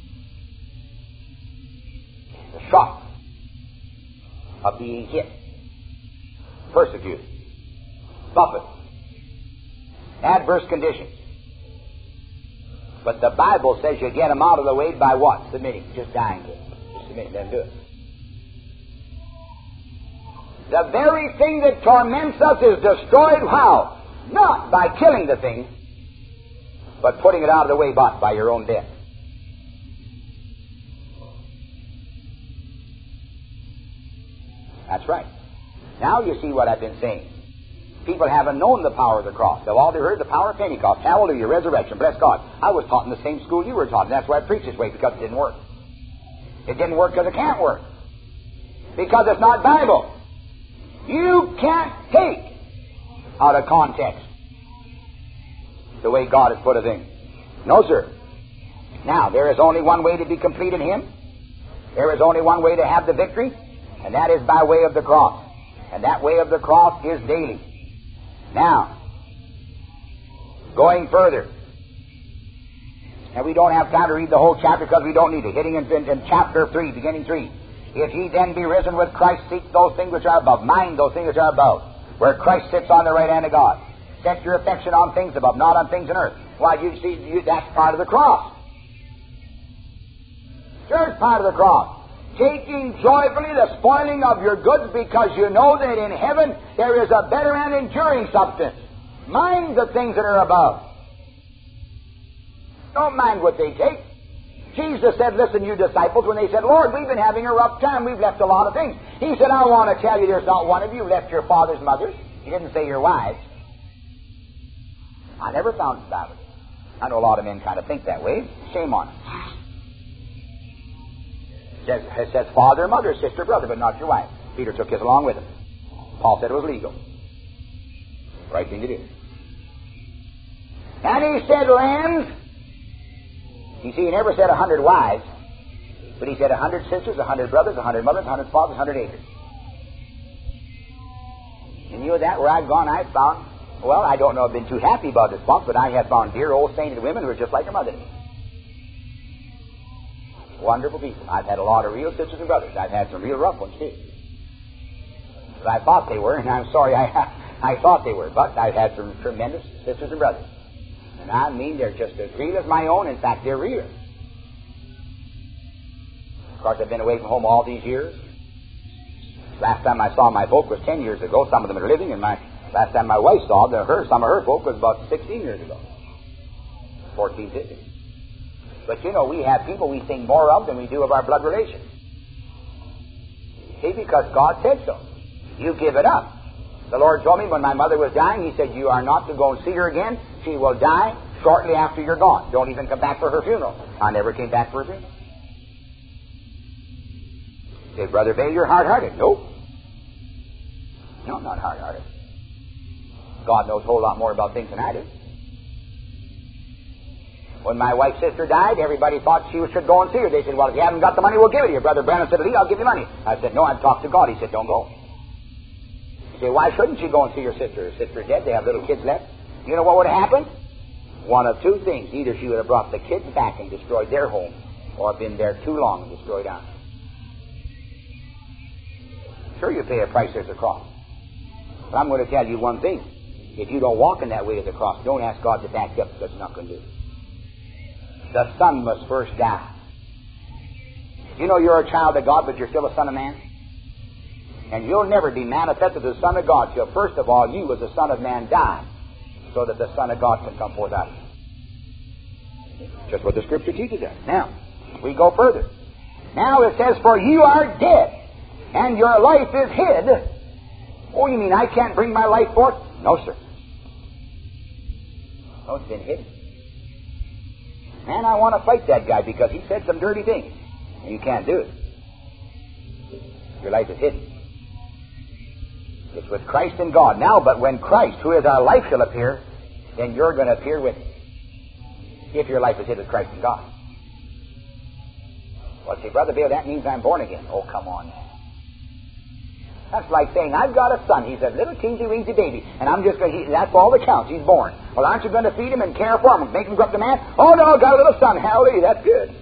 The shock of being hit, persecuted, buffeted, adverse conditions. But the Bible says you get them out of the way by what? Submitting. Just dying to it. Just submitting. Let them do it. The very thing that torments us is destroyed how? Not by killing the thing, but putting it out of the way by your own death. That's right. Now you see what I've been saying. People haven't known the power of the cross. They've all heard the power of Pentecost. Hallelujah, resurrection, bless God. I was taught in the same school you were taught, and that's why I preach this way, because it didn't work. It didn't work because it can't work. Because it's not Bible. You can't take out of context the way God has put a thing. No, sir. Now, there is only one way to be complete in Him. There is only one way to have the victory, and that is by way of the cross. And that way of the cross is daily. Now, going further. And we don't have time to read the whole chapter because we don't need it. Hitting in chapter 3, beginning 3. If ye then be risen with Christ, seek those things which are above. Mind those things which are above, where Christ sits on the right hand of God. Set your affection on things above, not on things on earth. Why, you see, that's part of the cross. Sure, it's part of the cross. Taking joyfully the spoiling of your goods, because you know that in heaven there is a better and enduring substance. Mind the things that are above. Don't mind what they take. Jesus said, listen, you disciples, when they said, Lord, we've been having a rough time. We've left a lot of things. He said, I want to tell you there's not one of you left your fathers, mothers. He didn't say your wives. I never found it about it. I know a lot of men kind of think that way. Shame on them. It says father, mother, sister, brother, but not your wife. Peter took his along with him. Paul said it was legal. Right thing to do. And he said, lambs. You see, he never said 100 wives, but he said 100 sisters, 100 brothers, 100 mothers, 100 fathers, 100 acres. And you know that, where I've gone, I've found, well, I don't know I've been too happy about this once, but I have found dear old sainted women who are just like a mother to me. Wonderful people. I've had a lot of real sisters and brothers. I've had some real rough ones, too. But I thought they were, and I'm sorry I thought they were, but I've had some tremendous sisters and brothers. And I mean, they're just as real as my own. In fact, they're real. Of course, I've been away from home all these years. Last time I saw my folk was 10 years ago. Some of them are living, and last time my wife saw some of her folk was about 16 years ago. 14, 15. But you know, we have people we think more of than we do of our blood relations. See, because God said so. You give it up. The Lord told me when my mother was dying, He said, you are not to go and see her again. She will die shortly after you're gone. Don't even come back for her funeral. I never came back for her funeral. He said, Brother Bay, you're hard-hearted. Nope. No, I'm not hard-hearted. God knows a whole lot more about things than I do. When my wife's sister died, everybody thought she should go and see her. They said, well, if you haven't got the money, we'll give it to you. Brother Branham said, Lee, I'll give you money. I said, no, I've talked to God. He said, don't go. He said, why shouldn't you go and see your sister? Her sister's dead. They have little kids left. You know what would have happened? One of two things. Either she would have brought the kids back and destroyed their home, or been there too long and destroyed ours. Sure, you pay a price, there's a cross. But I'm going to tell you one thing. If you don't walk in that way to the cross, don't ask God to back you up, because it's not going to do it. The son must first die. You know you're a child of God, but you're still a son of man? And you'll never be manifested as the Son of God till, first of all, you as the Son of Man die, so that the Son of God can come forth out of you. Just what the Scripture teaches us. Now, we go further. Now it says, for you are dead, and your life is hid. Oh, you mean I can't bring my life forth? No, sir. No, it's been hidden. Man, I want to fight that guy because he said some dirty things. And you can't do it. Your life is hidden. It's with Christ and God. Now, but when Christ, who is our life, shall appear, then you're going to appear with Him. If your life is hid with Christ and God. Well, see, Brother Bill, that means I'm born again. Oh, come on. That's like saying, I've got a son. He's a little teensy-weensy baby, and I'm just going to, that's all that counts. He's born. Well, aren't you going to feed him and care for him and make him grow up to man? Oh, no, I've got a little son. Hallelujah, that's good.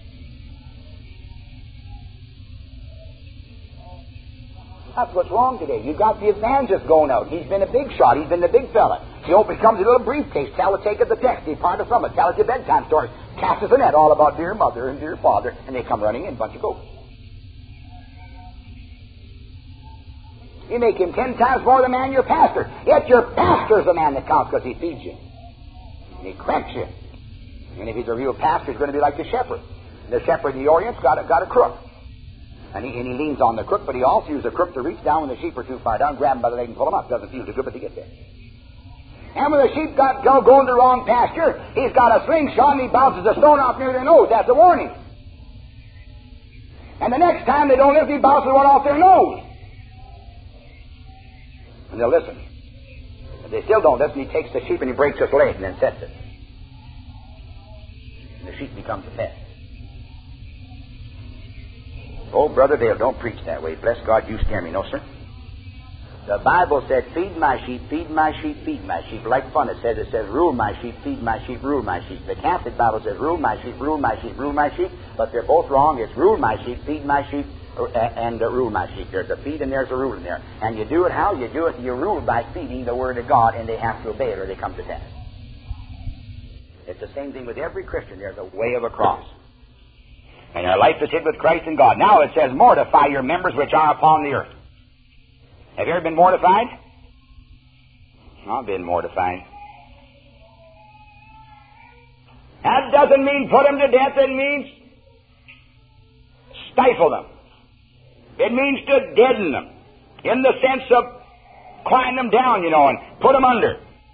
That's what's wrong today. You've got the evangelist going out. He's been a big shot. He's been the big fella. He becomes a little briefcase. Tell it, take it the text. Depart from it. Tell it your bedtime stories. Cast us a net all about dear mother and dear father. And they come running in, a bunch of goats. You make him 10 times more the man your pastor. Yet your pastor's the man that counts because he feeds you. And he corrects you. And if he's a real pastor, he's going to be like the shepherd. The shepherd in the Orient's got a crook. And he leans on the crook, but he also uses the crook to reach down when the sheep are too far down, grab them by the leg and pull them up. Doesn't feel too good, but they get there. And when the sheep got going the wrong pasture, he's got a slingshot and he bounces a stone off near their nose. That's a warning. And the next time they don't listen, he bounces one off their nose. And they'll listen. If they still don't listen, he takes the sheep and he breaks its leg and then sets it. And the sheep becomes a pet. Oh, Brother Dale, don't preach that way. Bless God, you scare me. No, sir. The Bible said, feed my sheep, feed my sheep, feed my sheep. Like fun, it says, rule my sheep, feed my sheep, rule my sheep. The Catholic Bible says, rule my sheep, rule my sheep, rule my sheep. But they're both wrong. It's rule my sheep, feed my sheep, and rule my sheep. There's a feed and there's a rule in there. And you do it how? You do it, you rule by feeding the Word of God, and they have to obey it or they come to death. It's the same thing with every Christian. There's a way of a cross. And your life is hid with Christ in God. Now it says, mortify your members which are upon the earth. Have you ever been mortified? I've been mortified. That doesn't mean put them to death. It means stifle them. It means to deaden them. In the sense of climb them down, and put them under.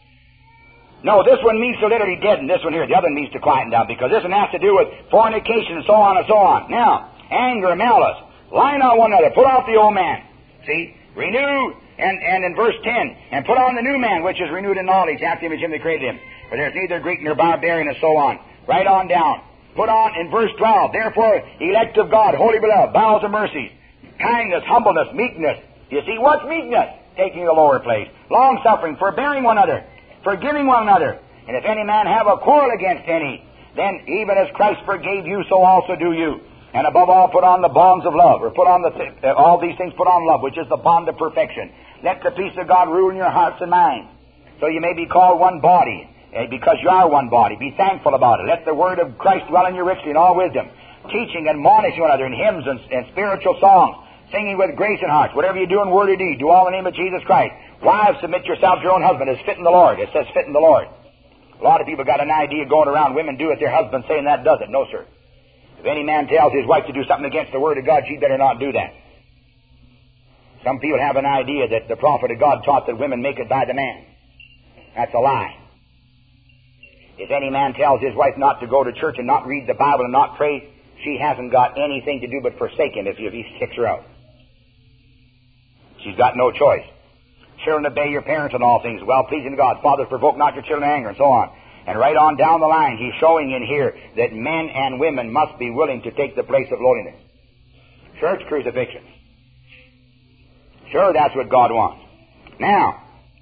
No, this one means to literally deaden. This one here, the other one means to quieten down, because this one has to do with fornication and so on and so on. Now, anger, malice, lying on one another, put off the old man. See? Renew, and in verse 10, and put on the new man, which is renewed in knowledge, after the image of him that created him. For there's neither Greek nor barbarian, and so on. Right on down. Put on in verse 12, therefore, elect of God, holy beloved, bowels of mercies, kindness, humbleness, meekness. You see, what's meekness? Taking the lower place. Long-suffering, forbearing one another, forgiving one another. And if any man have a quarrel against any, then even as Christ forgave you, so also do you. And above all, put on the bonds of love, or put on all these things, put on love, which is the bond of perfection. Let the peace of God rule in your hearts and minds, so you may be called one body, because you are one body. Be thankful about it. Let the word of Christ dwell in you richly in all wisdom, teaching and admonishing one another in hymns and spiritual songs, singing with grace in hearts. Whatever you do in word or deed, do all in the name of Jesus Christ. Wives, submit yourselves to your own husband as fit in the Lord. It says fit in the Lord. A lot of people got an idea going around, women do it, their husband saying that does it. No, sir. If any man tells his wife to do something against the Word of God, she better not do that. Some people have an idea that the prophet of God taught that women make it by the man. That's a lie. If any man tells his wife not to go to church and not read the Bible and not pray, she hasn't got anything to do but forsake him if he kicks her out. She's got no choice. Children, obey your parents in all things, well-pleasing to God. Fathers, provoke not your children to anger, and so on. And right on down the line, he's showing in here that men and women must be willing to take the place of lowliness. Church crucifixion. Sure, that's what God wants. Now,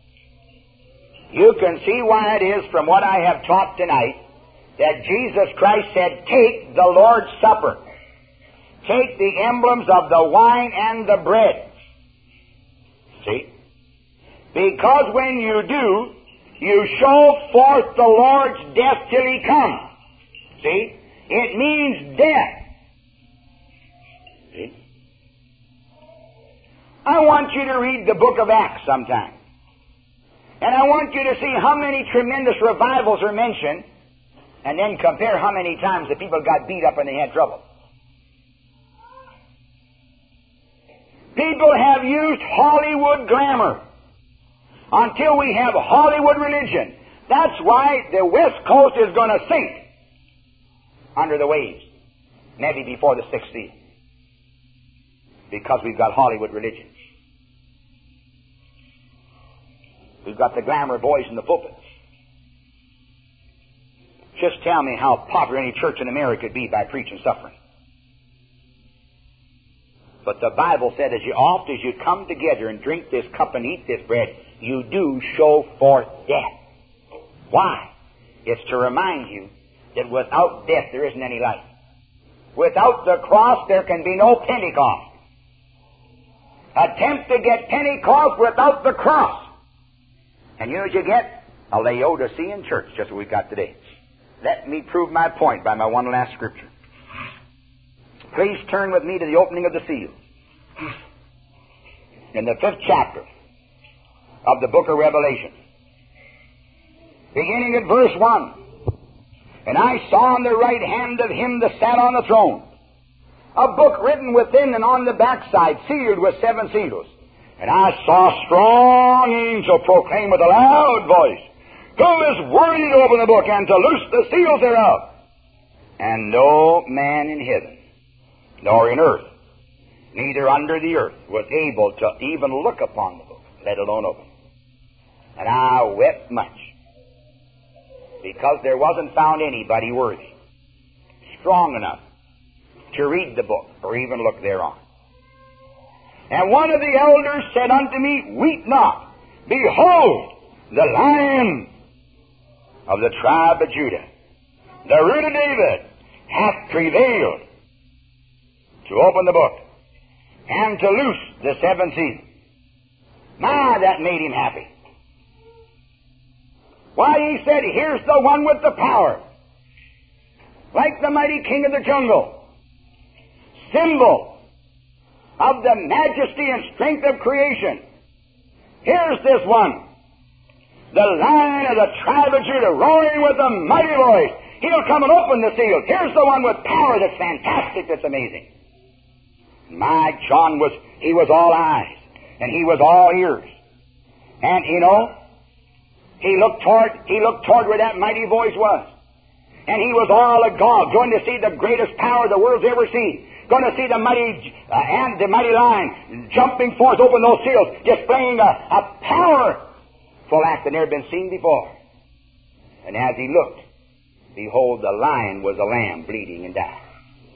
you can see why it is from what I have taught tonight that Jesus Christ said, take the Lord's Supper. Take the emblems of the wine and the bread. See? Because when you do, you show forth the Lord's death till He comes. See? It means death. See? I want you to read the book of Acts sometime. And I want you to see how many tremendous revivals are mentioned, and then compare how many times the people got beat up and they had trouble. People have used Hollywood glamour until we have Hollywood religion. That's why the West Coast is going to sink under the waves, maybe before the 6th sea, because we've got Hollywood religion. We've got the glamour boys in the pulpits. Just tell me how popular any church in America could be by preaching suffering. But the Bible said, as oft as you come together and drink this cup and eat this bread, you do show forth death. Why? It's to remind you that without death there isn't any life. Without the cross there can be no Pentecost. Attempt to get Pentecost without the cross, and you know what you get? A Laodicean church, just what we've got today. Let me prove my point by my one last scripture. Please turn with me to the opening of the seal. In the 5th chapter of the book of Revelation, beginning at verse 1. And I saw on the right hand of him that sat on the throne a book written within and on the backside, sealed with 7 seals. And I saw a strong angel proclaim with a loud voice, Who is worthy to open the book and to loose the seals thereof? And no man in heaven, nor in earth, neither under the earth, was able to even look upon the book, let alone open. And I wept much, because there wasn't found anybody worthy, strong enough to read the book or even look thereon. And one of the elders said unto me, Weep not. Behold, the Lion of the tribe of Judah, the root of David, hath prevailed to open the book and to loose the 7 seals. My, that made him happy. Why, he said, here's the one with the power, like the mighty king of the jungle, symbol of the majesty and strength of creation. Here's this one, the Lion of the tribe of Judah, roaring with a mighty voice. He'll come and open the seals. Here's the one with power that's fantastic, that's amazing. My John he was all eyes, and he was all ears. And, he looked toward where that mighty voice was. And he was all agog, going to see the greatest power the world's ever seen. Going to see the mighty lion jumping forth, open those seals, displaying a powerful act that never been seen before. And as he looked, behold, the lion was a lamb bleeding and dying.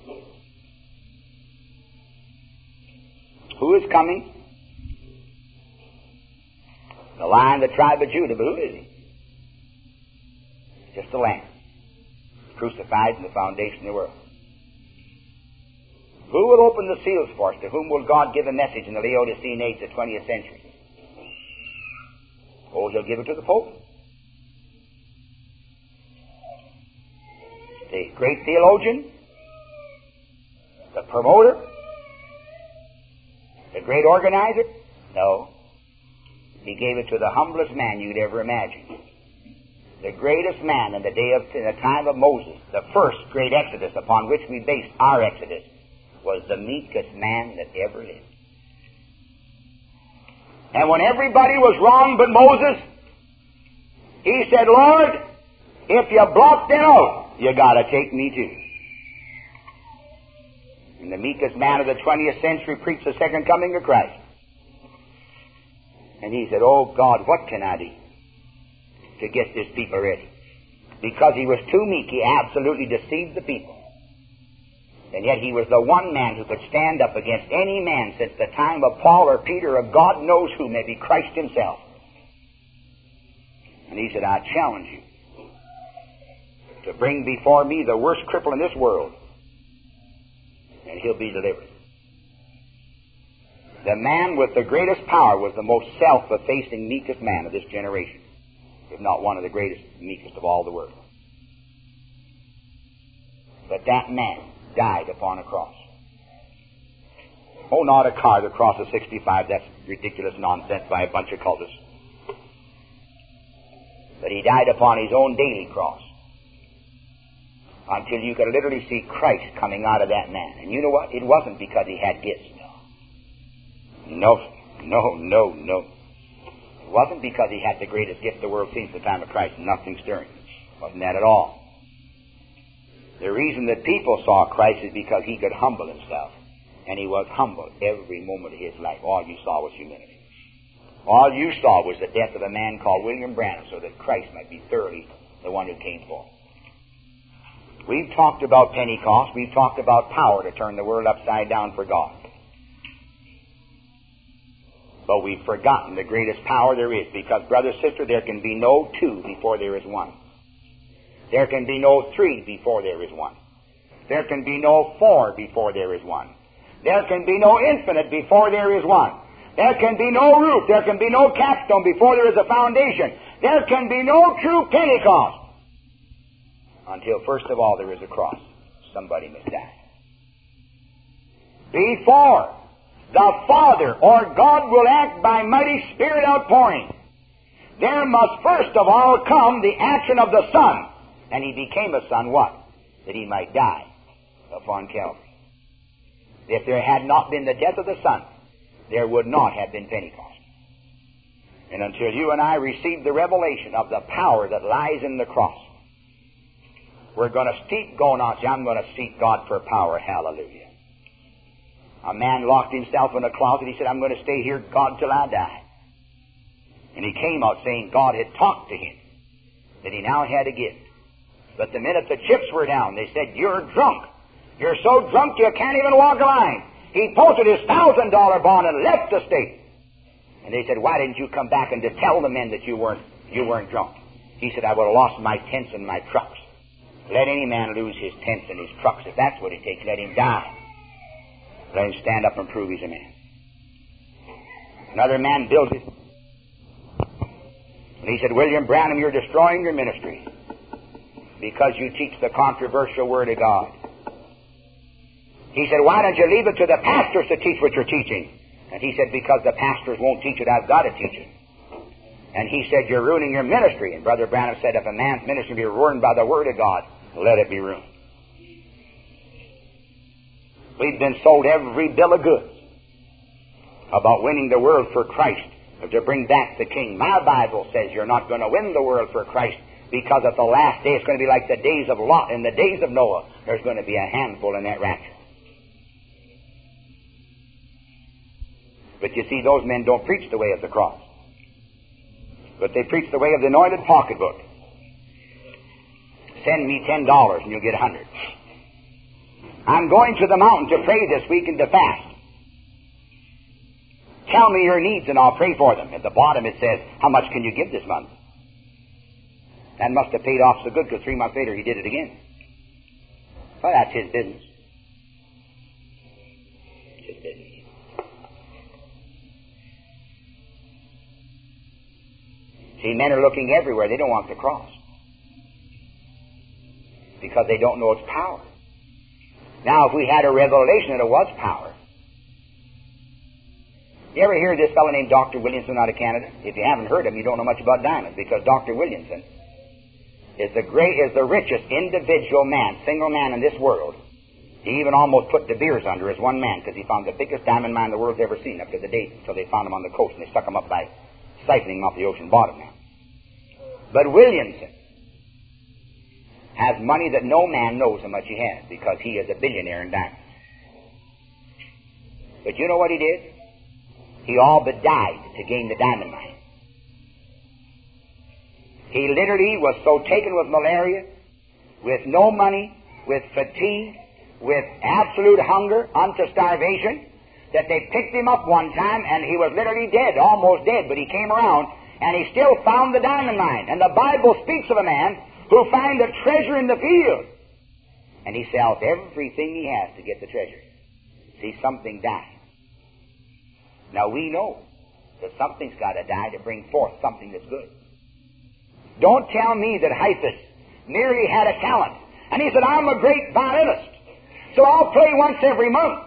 Who is coming? The Lion of the tribe of Judah. But who is he? Just a lamb, crucified in the foundation of the world. Who will open the seals for us? To whom will God give a message in the Laodicean age, the 20th century? Oh, he'll give it to the Pope. The great theologian, the promoter, the great organizer? No. He gave it to the humblest man you'd ever imagine. The greatest man in the time of Moses, the first great Exodus upon which we based our Exodus, was the meekest man that ever lived. And when everybody was wrong but Moses, he said, Lord, if you block them out, you got to take me too. And the meekest man of the 20th century preached the second coming of Christ. And he said, Oh God, what can I do to get this people ready? Because he was too meek, he absolutely deceived the people. And yet he was the one man who could stand up against any man since the time of Paul or Peter or God knows who, maybe Christ himself. And he said, I challenge you to bring before me the worst cripple in this world, and he'll be delivered. The man with the greatest power was the most self-effacing, meekest man of this generation, if not one of the greatest, meekest of all the world. But that man died upon a cross. Oh, not a car, the cross of 65, that's ridiculous nonsense by a bunch of cultists. But he died upon his own daily cross, until you could literally see Christ coming out of that man. And you know what? It wasn't because he had gifts. No. It wasn't because he had the greatest gift the world seen at the time of Christ, nothing stirring. It wasn't that at all. The reason that people saw Christ is because he could humble himself. And he was humble every moment of his life. All you saw was humility. All you saw was the death of a man called William Branham, so that Christ might be thoroughly the one who came forth. We've talked about Pentecost. We've talked about power to turn the world upside down for God. But we've forgotten the greatest power there is, because, brother, sister, there can be no two before there is one. There can be no three before there is one. There can be no four before there is one. There can be no infinite before there is one. There can be no roof. There can be no capstone before there is a foundation. There can be no true Pentecost until, first of all, there is a cross. Somebody must die. Before the Father or God will act by mighty Spirit outpouring, there must first of all come the action of the Son. And He became a Son, what? That He might die upon Calvary. If there had not been the death of the Son, there would not have been Pentecost. And until you and I receive the revelation of the power that lies in the cross, we're going to keep going on. I'm going to seek God for power. Hallelujah. A man locked himself in a closet. He said, I'm going to stay here, God, till I die. And he came out saying God had talked to him, that he now had a gift. But the minute the chips were down, they said, you're drunk. You're so drunk you can't even walk a line. He posted his $1,000 bond and left the state. And they said, why didn't you come back and to tell the men that you weren't drunk? He said, I would have lost my tents and my trucks. Let any man lose his tents and his trucks. If that's what it takes, let him die. Let him stand up and prove he's a man. Another man built it. And he said, William Branham, you're destroying your ministry because you teach the controversial Word of God. He said, why don't you leave it to the pastors to teach what you're teaching? And he said, because the pastors won't teach it, I've got to teach it. And he said, you're ruining your ministry. And Brother Branham said, if a man's ministry be ruined by the Word of God, let it be ruined. We've been sold every bill of goods about winning the world for Christ, or to bring back the King. My Bible says you're not going to win the world for Christ, because at the last day it's going to be like the days of Lot and the days of Noah. There's going to be a handful in that rapture. But you see, those men don't preach the way of the cross, but they preach the way of the anointed pocketbook. Send me $10 and you'll get 100. I'm going to the mountain to pray this week and to fast. Tell me your needs and I'll pray for them. At the bottom it says, how much can you give this month? That must have paid off so good, because 3 months later he did it again. Well, that's his business. His business. See, men are looking everywhere. They don't want the cross, because they don't know its power. Now, if we had a revelation that it was power. You ever hear this fellow named Dr. Williamson out of Canada? If you haven't heard him, you don't know much about diamonds, because Dr. Williamson is the richest individual man, single man in this world. He even almost put De Beers under as one man, because he found the biggest diamond mine the world's ever seen up to the date, until they found him on the coast, and they stuck him up by siphoning him off the ocean bottom now. But Williamson has money that no man knows how much he has, because he is a billionaire in diamonds. But you know what he did? He all but died to gain the diamond mine. He literally was so taken with malaria, with no money, with fatigue, with absolute hunger, unto starvation, that they picked him up one time and he was literally dead, almost dead, but he came around and he still found the diamond mine. And the Bible speaks of a man who found a treasure in the field, and he sells everything he has to get the treasure. See, something died. Now we know that something's got to die to bring forth something that's good. Don't tell me that Hyphus merely had a talent, and he said, I'm a great violinist, so I'll play once every month.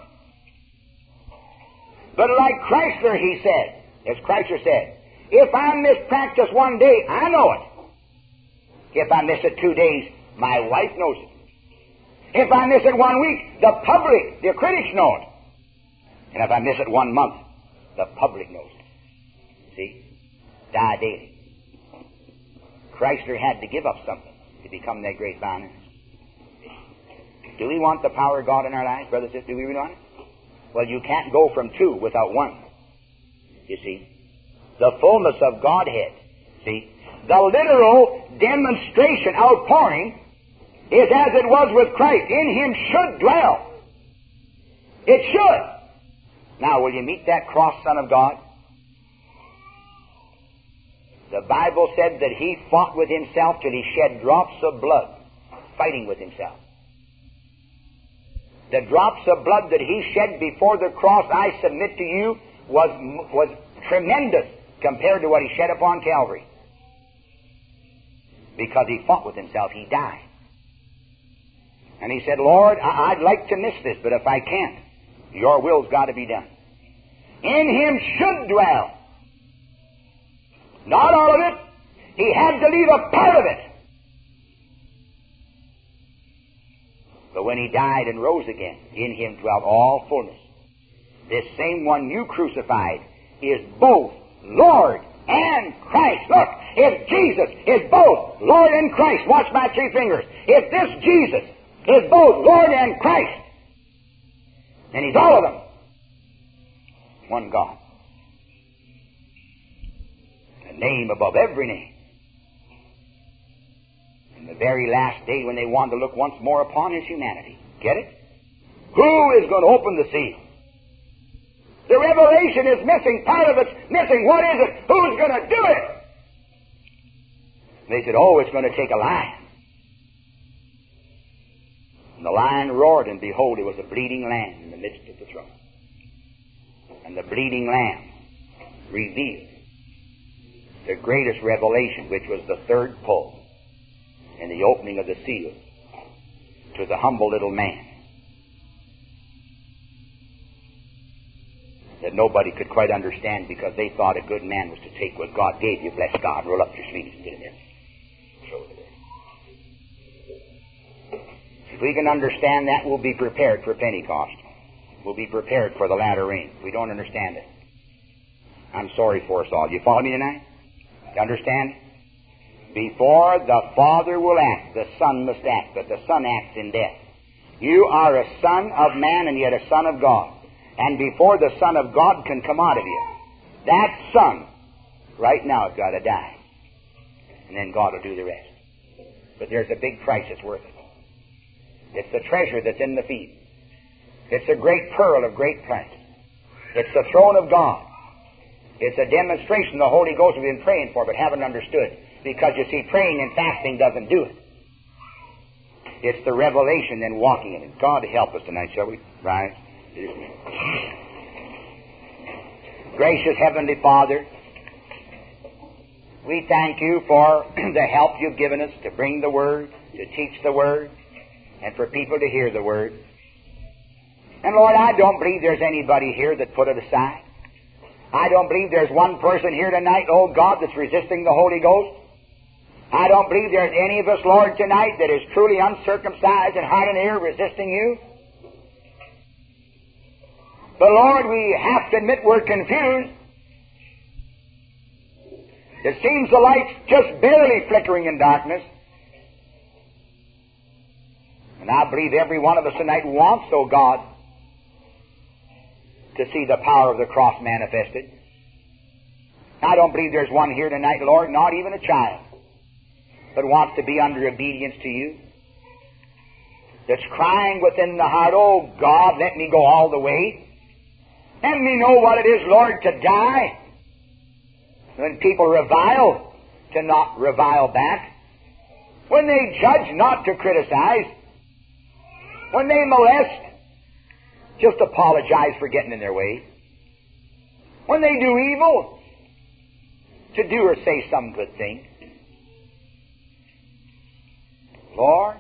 But like Chrysler, he said, as Chrysler said, if I miss practice one day, I know it. If I miss it 2 days, my wife knows it. If I miss it 1 week, the public, the critics know it. And if I miss it 1 month, the public knows it. See? Die daily. Chrysler had to give up something to become that great violinist. Do we want the power of God in our lives, brothers and sisters? Do we really want it? Well, you can't go from 2 without 1. You see? The fullness of Godhead. See? The literal demonstration, outpouring, is as it was with Christ. In Him should dwell. It should. Now, will you meet that cross Son of God? The Bible said that he fought with himself till he shed drops of blood, fighting with himself. The drops of blood that he shed before the cross, I submit to you, was tremendous compared to what he shed upon Calvary. Because he fought with himself, he died. And he said, Lord, I'd like to miss this, but if I can't, your will's got to be done. In him should dwell. Not all of it. He had to leave a part of it. But when he died and rose again, in him dwelt all fullness. This same one you crucified is both Lord and Christ. Look, if Jesus is both Lord and Christ, watch my 3 fingers. If this Jesus is both Lord and Christ, then he's all of them. One God. A name above every name. In the very last day when they wanted to look once more upon his humanity. Get it? Who is going to open the seal? The revelation is missing. Part of it's missing. What is it? Who's going to do it? They said, oh, it's going to take a lion. And the lion roared, and behold, it was a bleeding lamb in the midst of the throne. And the bleeding lamb revealed the greatest revelation, which was the third pull in the opening of the seal to the humble little man that nobody could quite understand, because they thought a good man was to take what God gave you, bless God, roll up your sleeves and get in there. Throw it there. If we can understand that, we'll be prepared for Pentecost. We'll be prepared for the latter rain. We don't understand it. I'm sorry for us all. You follow me tonight? You understand? Before the Father will act, the Son must act, but the Son acts in death. You are a son of man and yet a son of God. And before the Son of God can come out of you, that Son, right now, has got to die. And then God will do the rest. But there's a big price that's worth it. It's the treasure that's in the field. It's a great pearl of great price. It's the throne of God. It's a demonstration the Holy Ghost we've been praying for but haven't understood. Because, you see, praying and fasting doesn't do it. It's the revelation and walking in it. God help us tonight, shall we? Rise. Gracious Heavenly Father, we thank you for the help you've given us to bring the Word, to teach the Word, and for people to hear the Word. And Lord, I don't believe there's anybody here that put it aside. I don't believe there's one person here tonight, oh God, that's resisting the Holy Ghost. I don't believe there's any of us, Lord, tonight that is truly uncircumcised in heart and ear resisting you. But Lord, we have to admit we're confused. It seems the light's just barely flickering in darkness. And I believe every one of us tonight wants, oh God, to see the power of the cross manifested. I don't believe there's one here tonight, Lord, not even a child, but wants to be under obedience to you. That's crying within the heart, oh God, let me go all the way. Let me know what it is, Lord, to die. When people revile, to not revile back. When they judge, not to criticize. When they molest, just apologize for getting in their way. When they do evil, to do or say some good thing. Lord,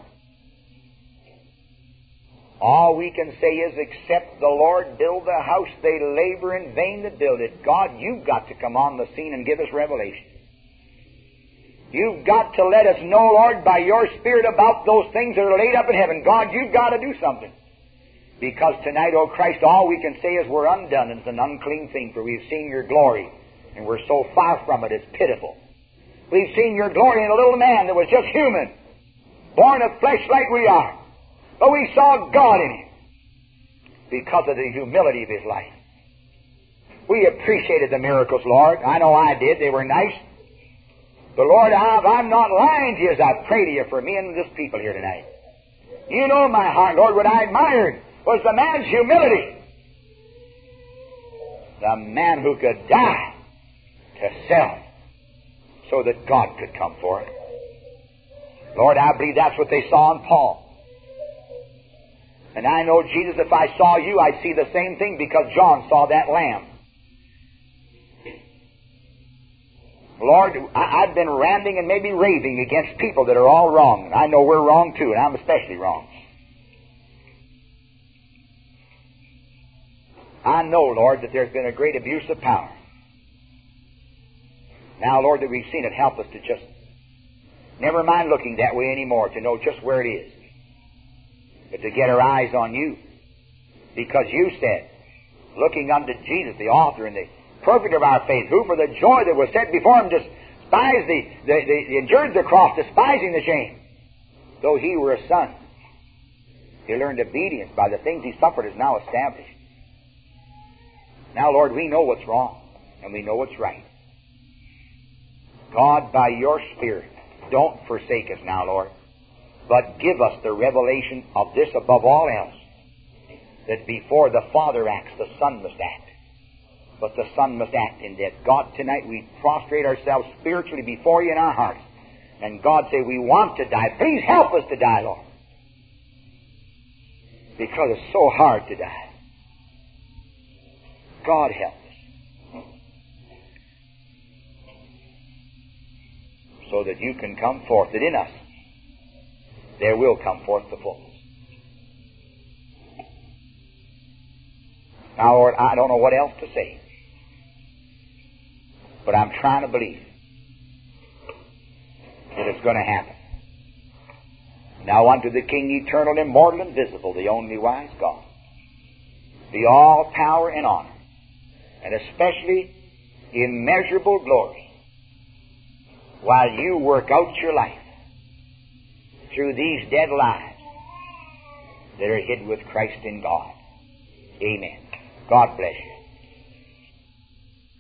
all we can say is, except the Lord build the house, they labor in vain that build it. God, you've got to come on the scene and give us revelation. You've got to let us know, Lord, by your Spirit about those things that are laid up in heaven. God, you've got to do something. Because tonight, oh Christ, all we can say is we're undone, and it's an unclean thing, for we've seen your glory, and we're so far from it, it's pitiful. We've seen your glory in a little man that was just human, born of flesh like we are. But we saw God in him because of the humility of his life. We appreciated the miracles, Lord. I know I did. They were nice. But Lord, I'm not lying to you as I pray to you for me and this people here tonight. You know my heart, Lord. What I admired was the man's humility. The man who could die to self so that God could come forth. Lord, I believe that's what they saw in Paul. And I know, Jesus, if I saw you, I'd see the same thing because John saw that lamb. Lord, I've been ranting and maybe raving against people that are all wrong. And I know we're wrong too, and I'm especially wrong. I know, Lord, that there's been a great abuse of power. Now, Lord, that we've seen it, help us to just never mind looking that way anymore, to know just where it is. But to get our eyes on you. Because you said, looking unto Jesus, the author and the perfect of our faith, who for the joy that was set before him despised endured the cross, despising the shame. Though he were a son, he learned obedience by the things he suffered is now established. Now, Lord, we know what's wrong, and we know what's right. God, by your Spirit, don't forsake us now, Lord, but give us the revelation of this above all else, that before the Father acts, the Son must act. But the Son must act in death. God, tonight we prostrate ourselves spiritually before you in our hearts. And God say, we want to die. Please help us to die, Lord. Because it's so hard to die. God help us. So that you can come forth, that in us there will come forth the fullness. Now, Lord, I don't know what else to say. But I'm trying to believe that it's going to happen. Now unto the King eternal, immortal, invisible, the only wise God, be all power and honor, and especially immeasurable glory, while you work out your life through these dead lives that are hid with Christ in God. Amen. God bless you.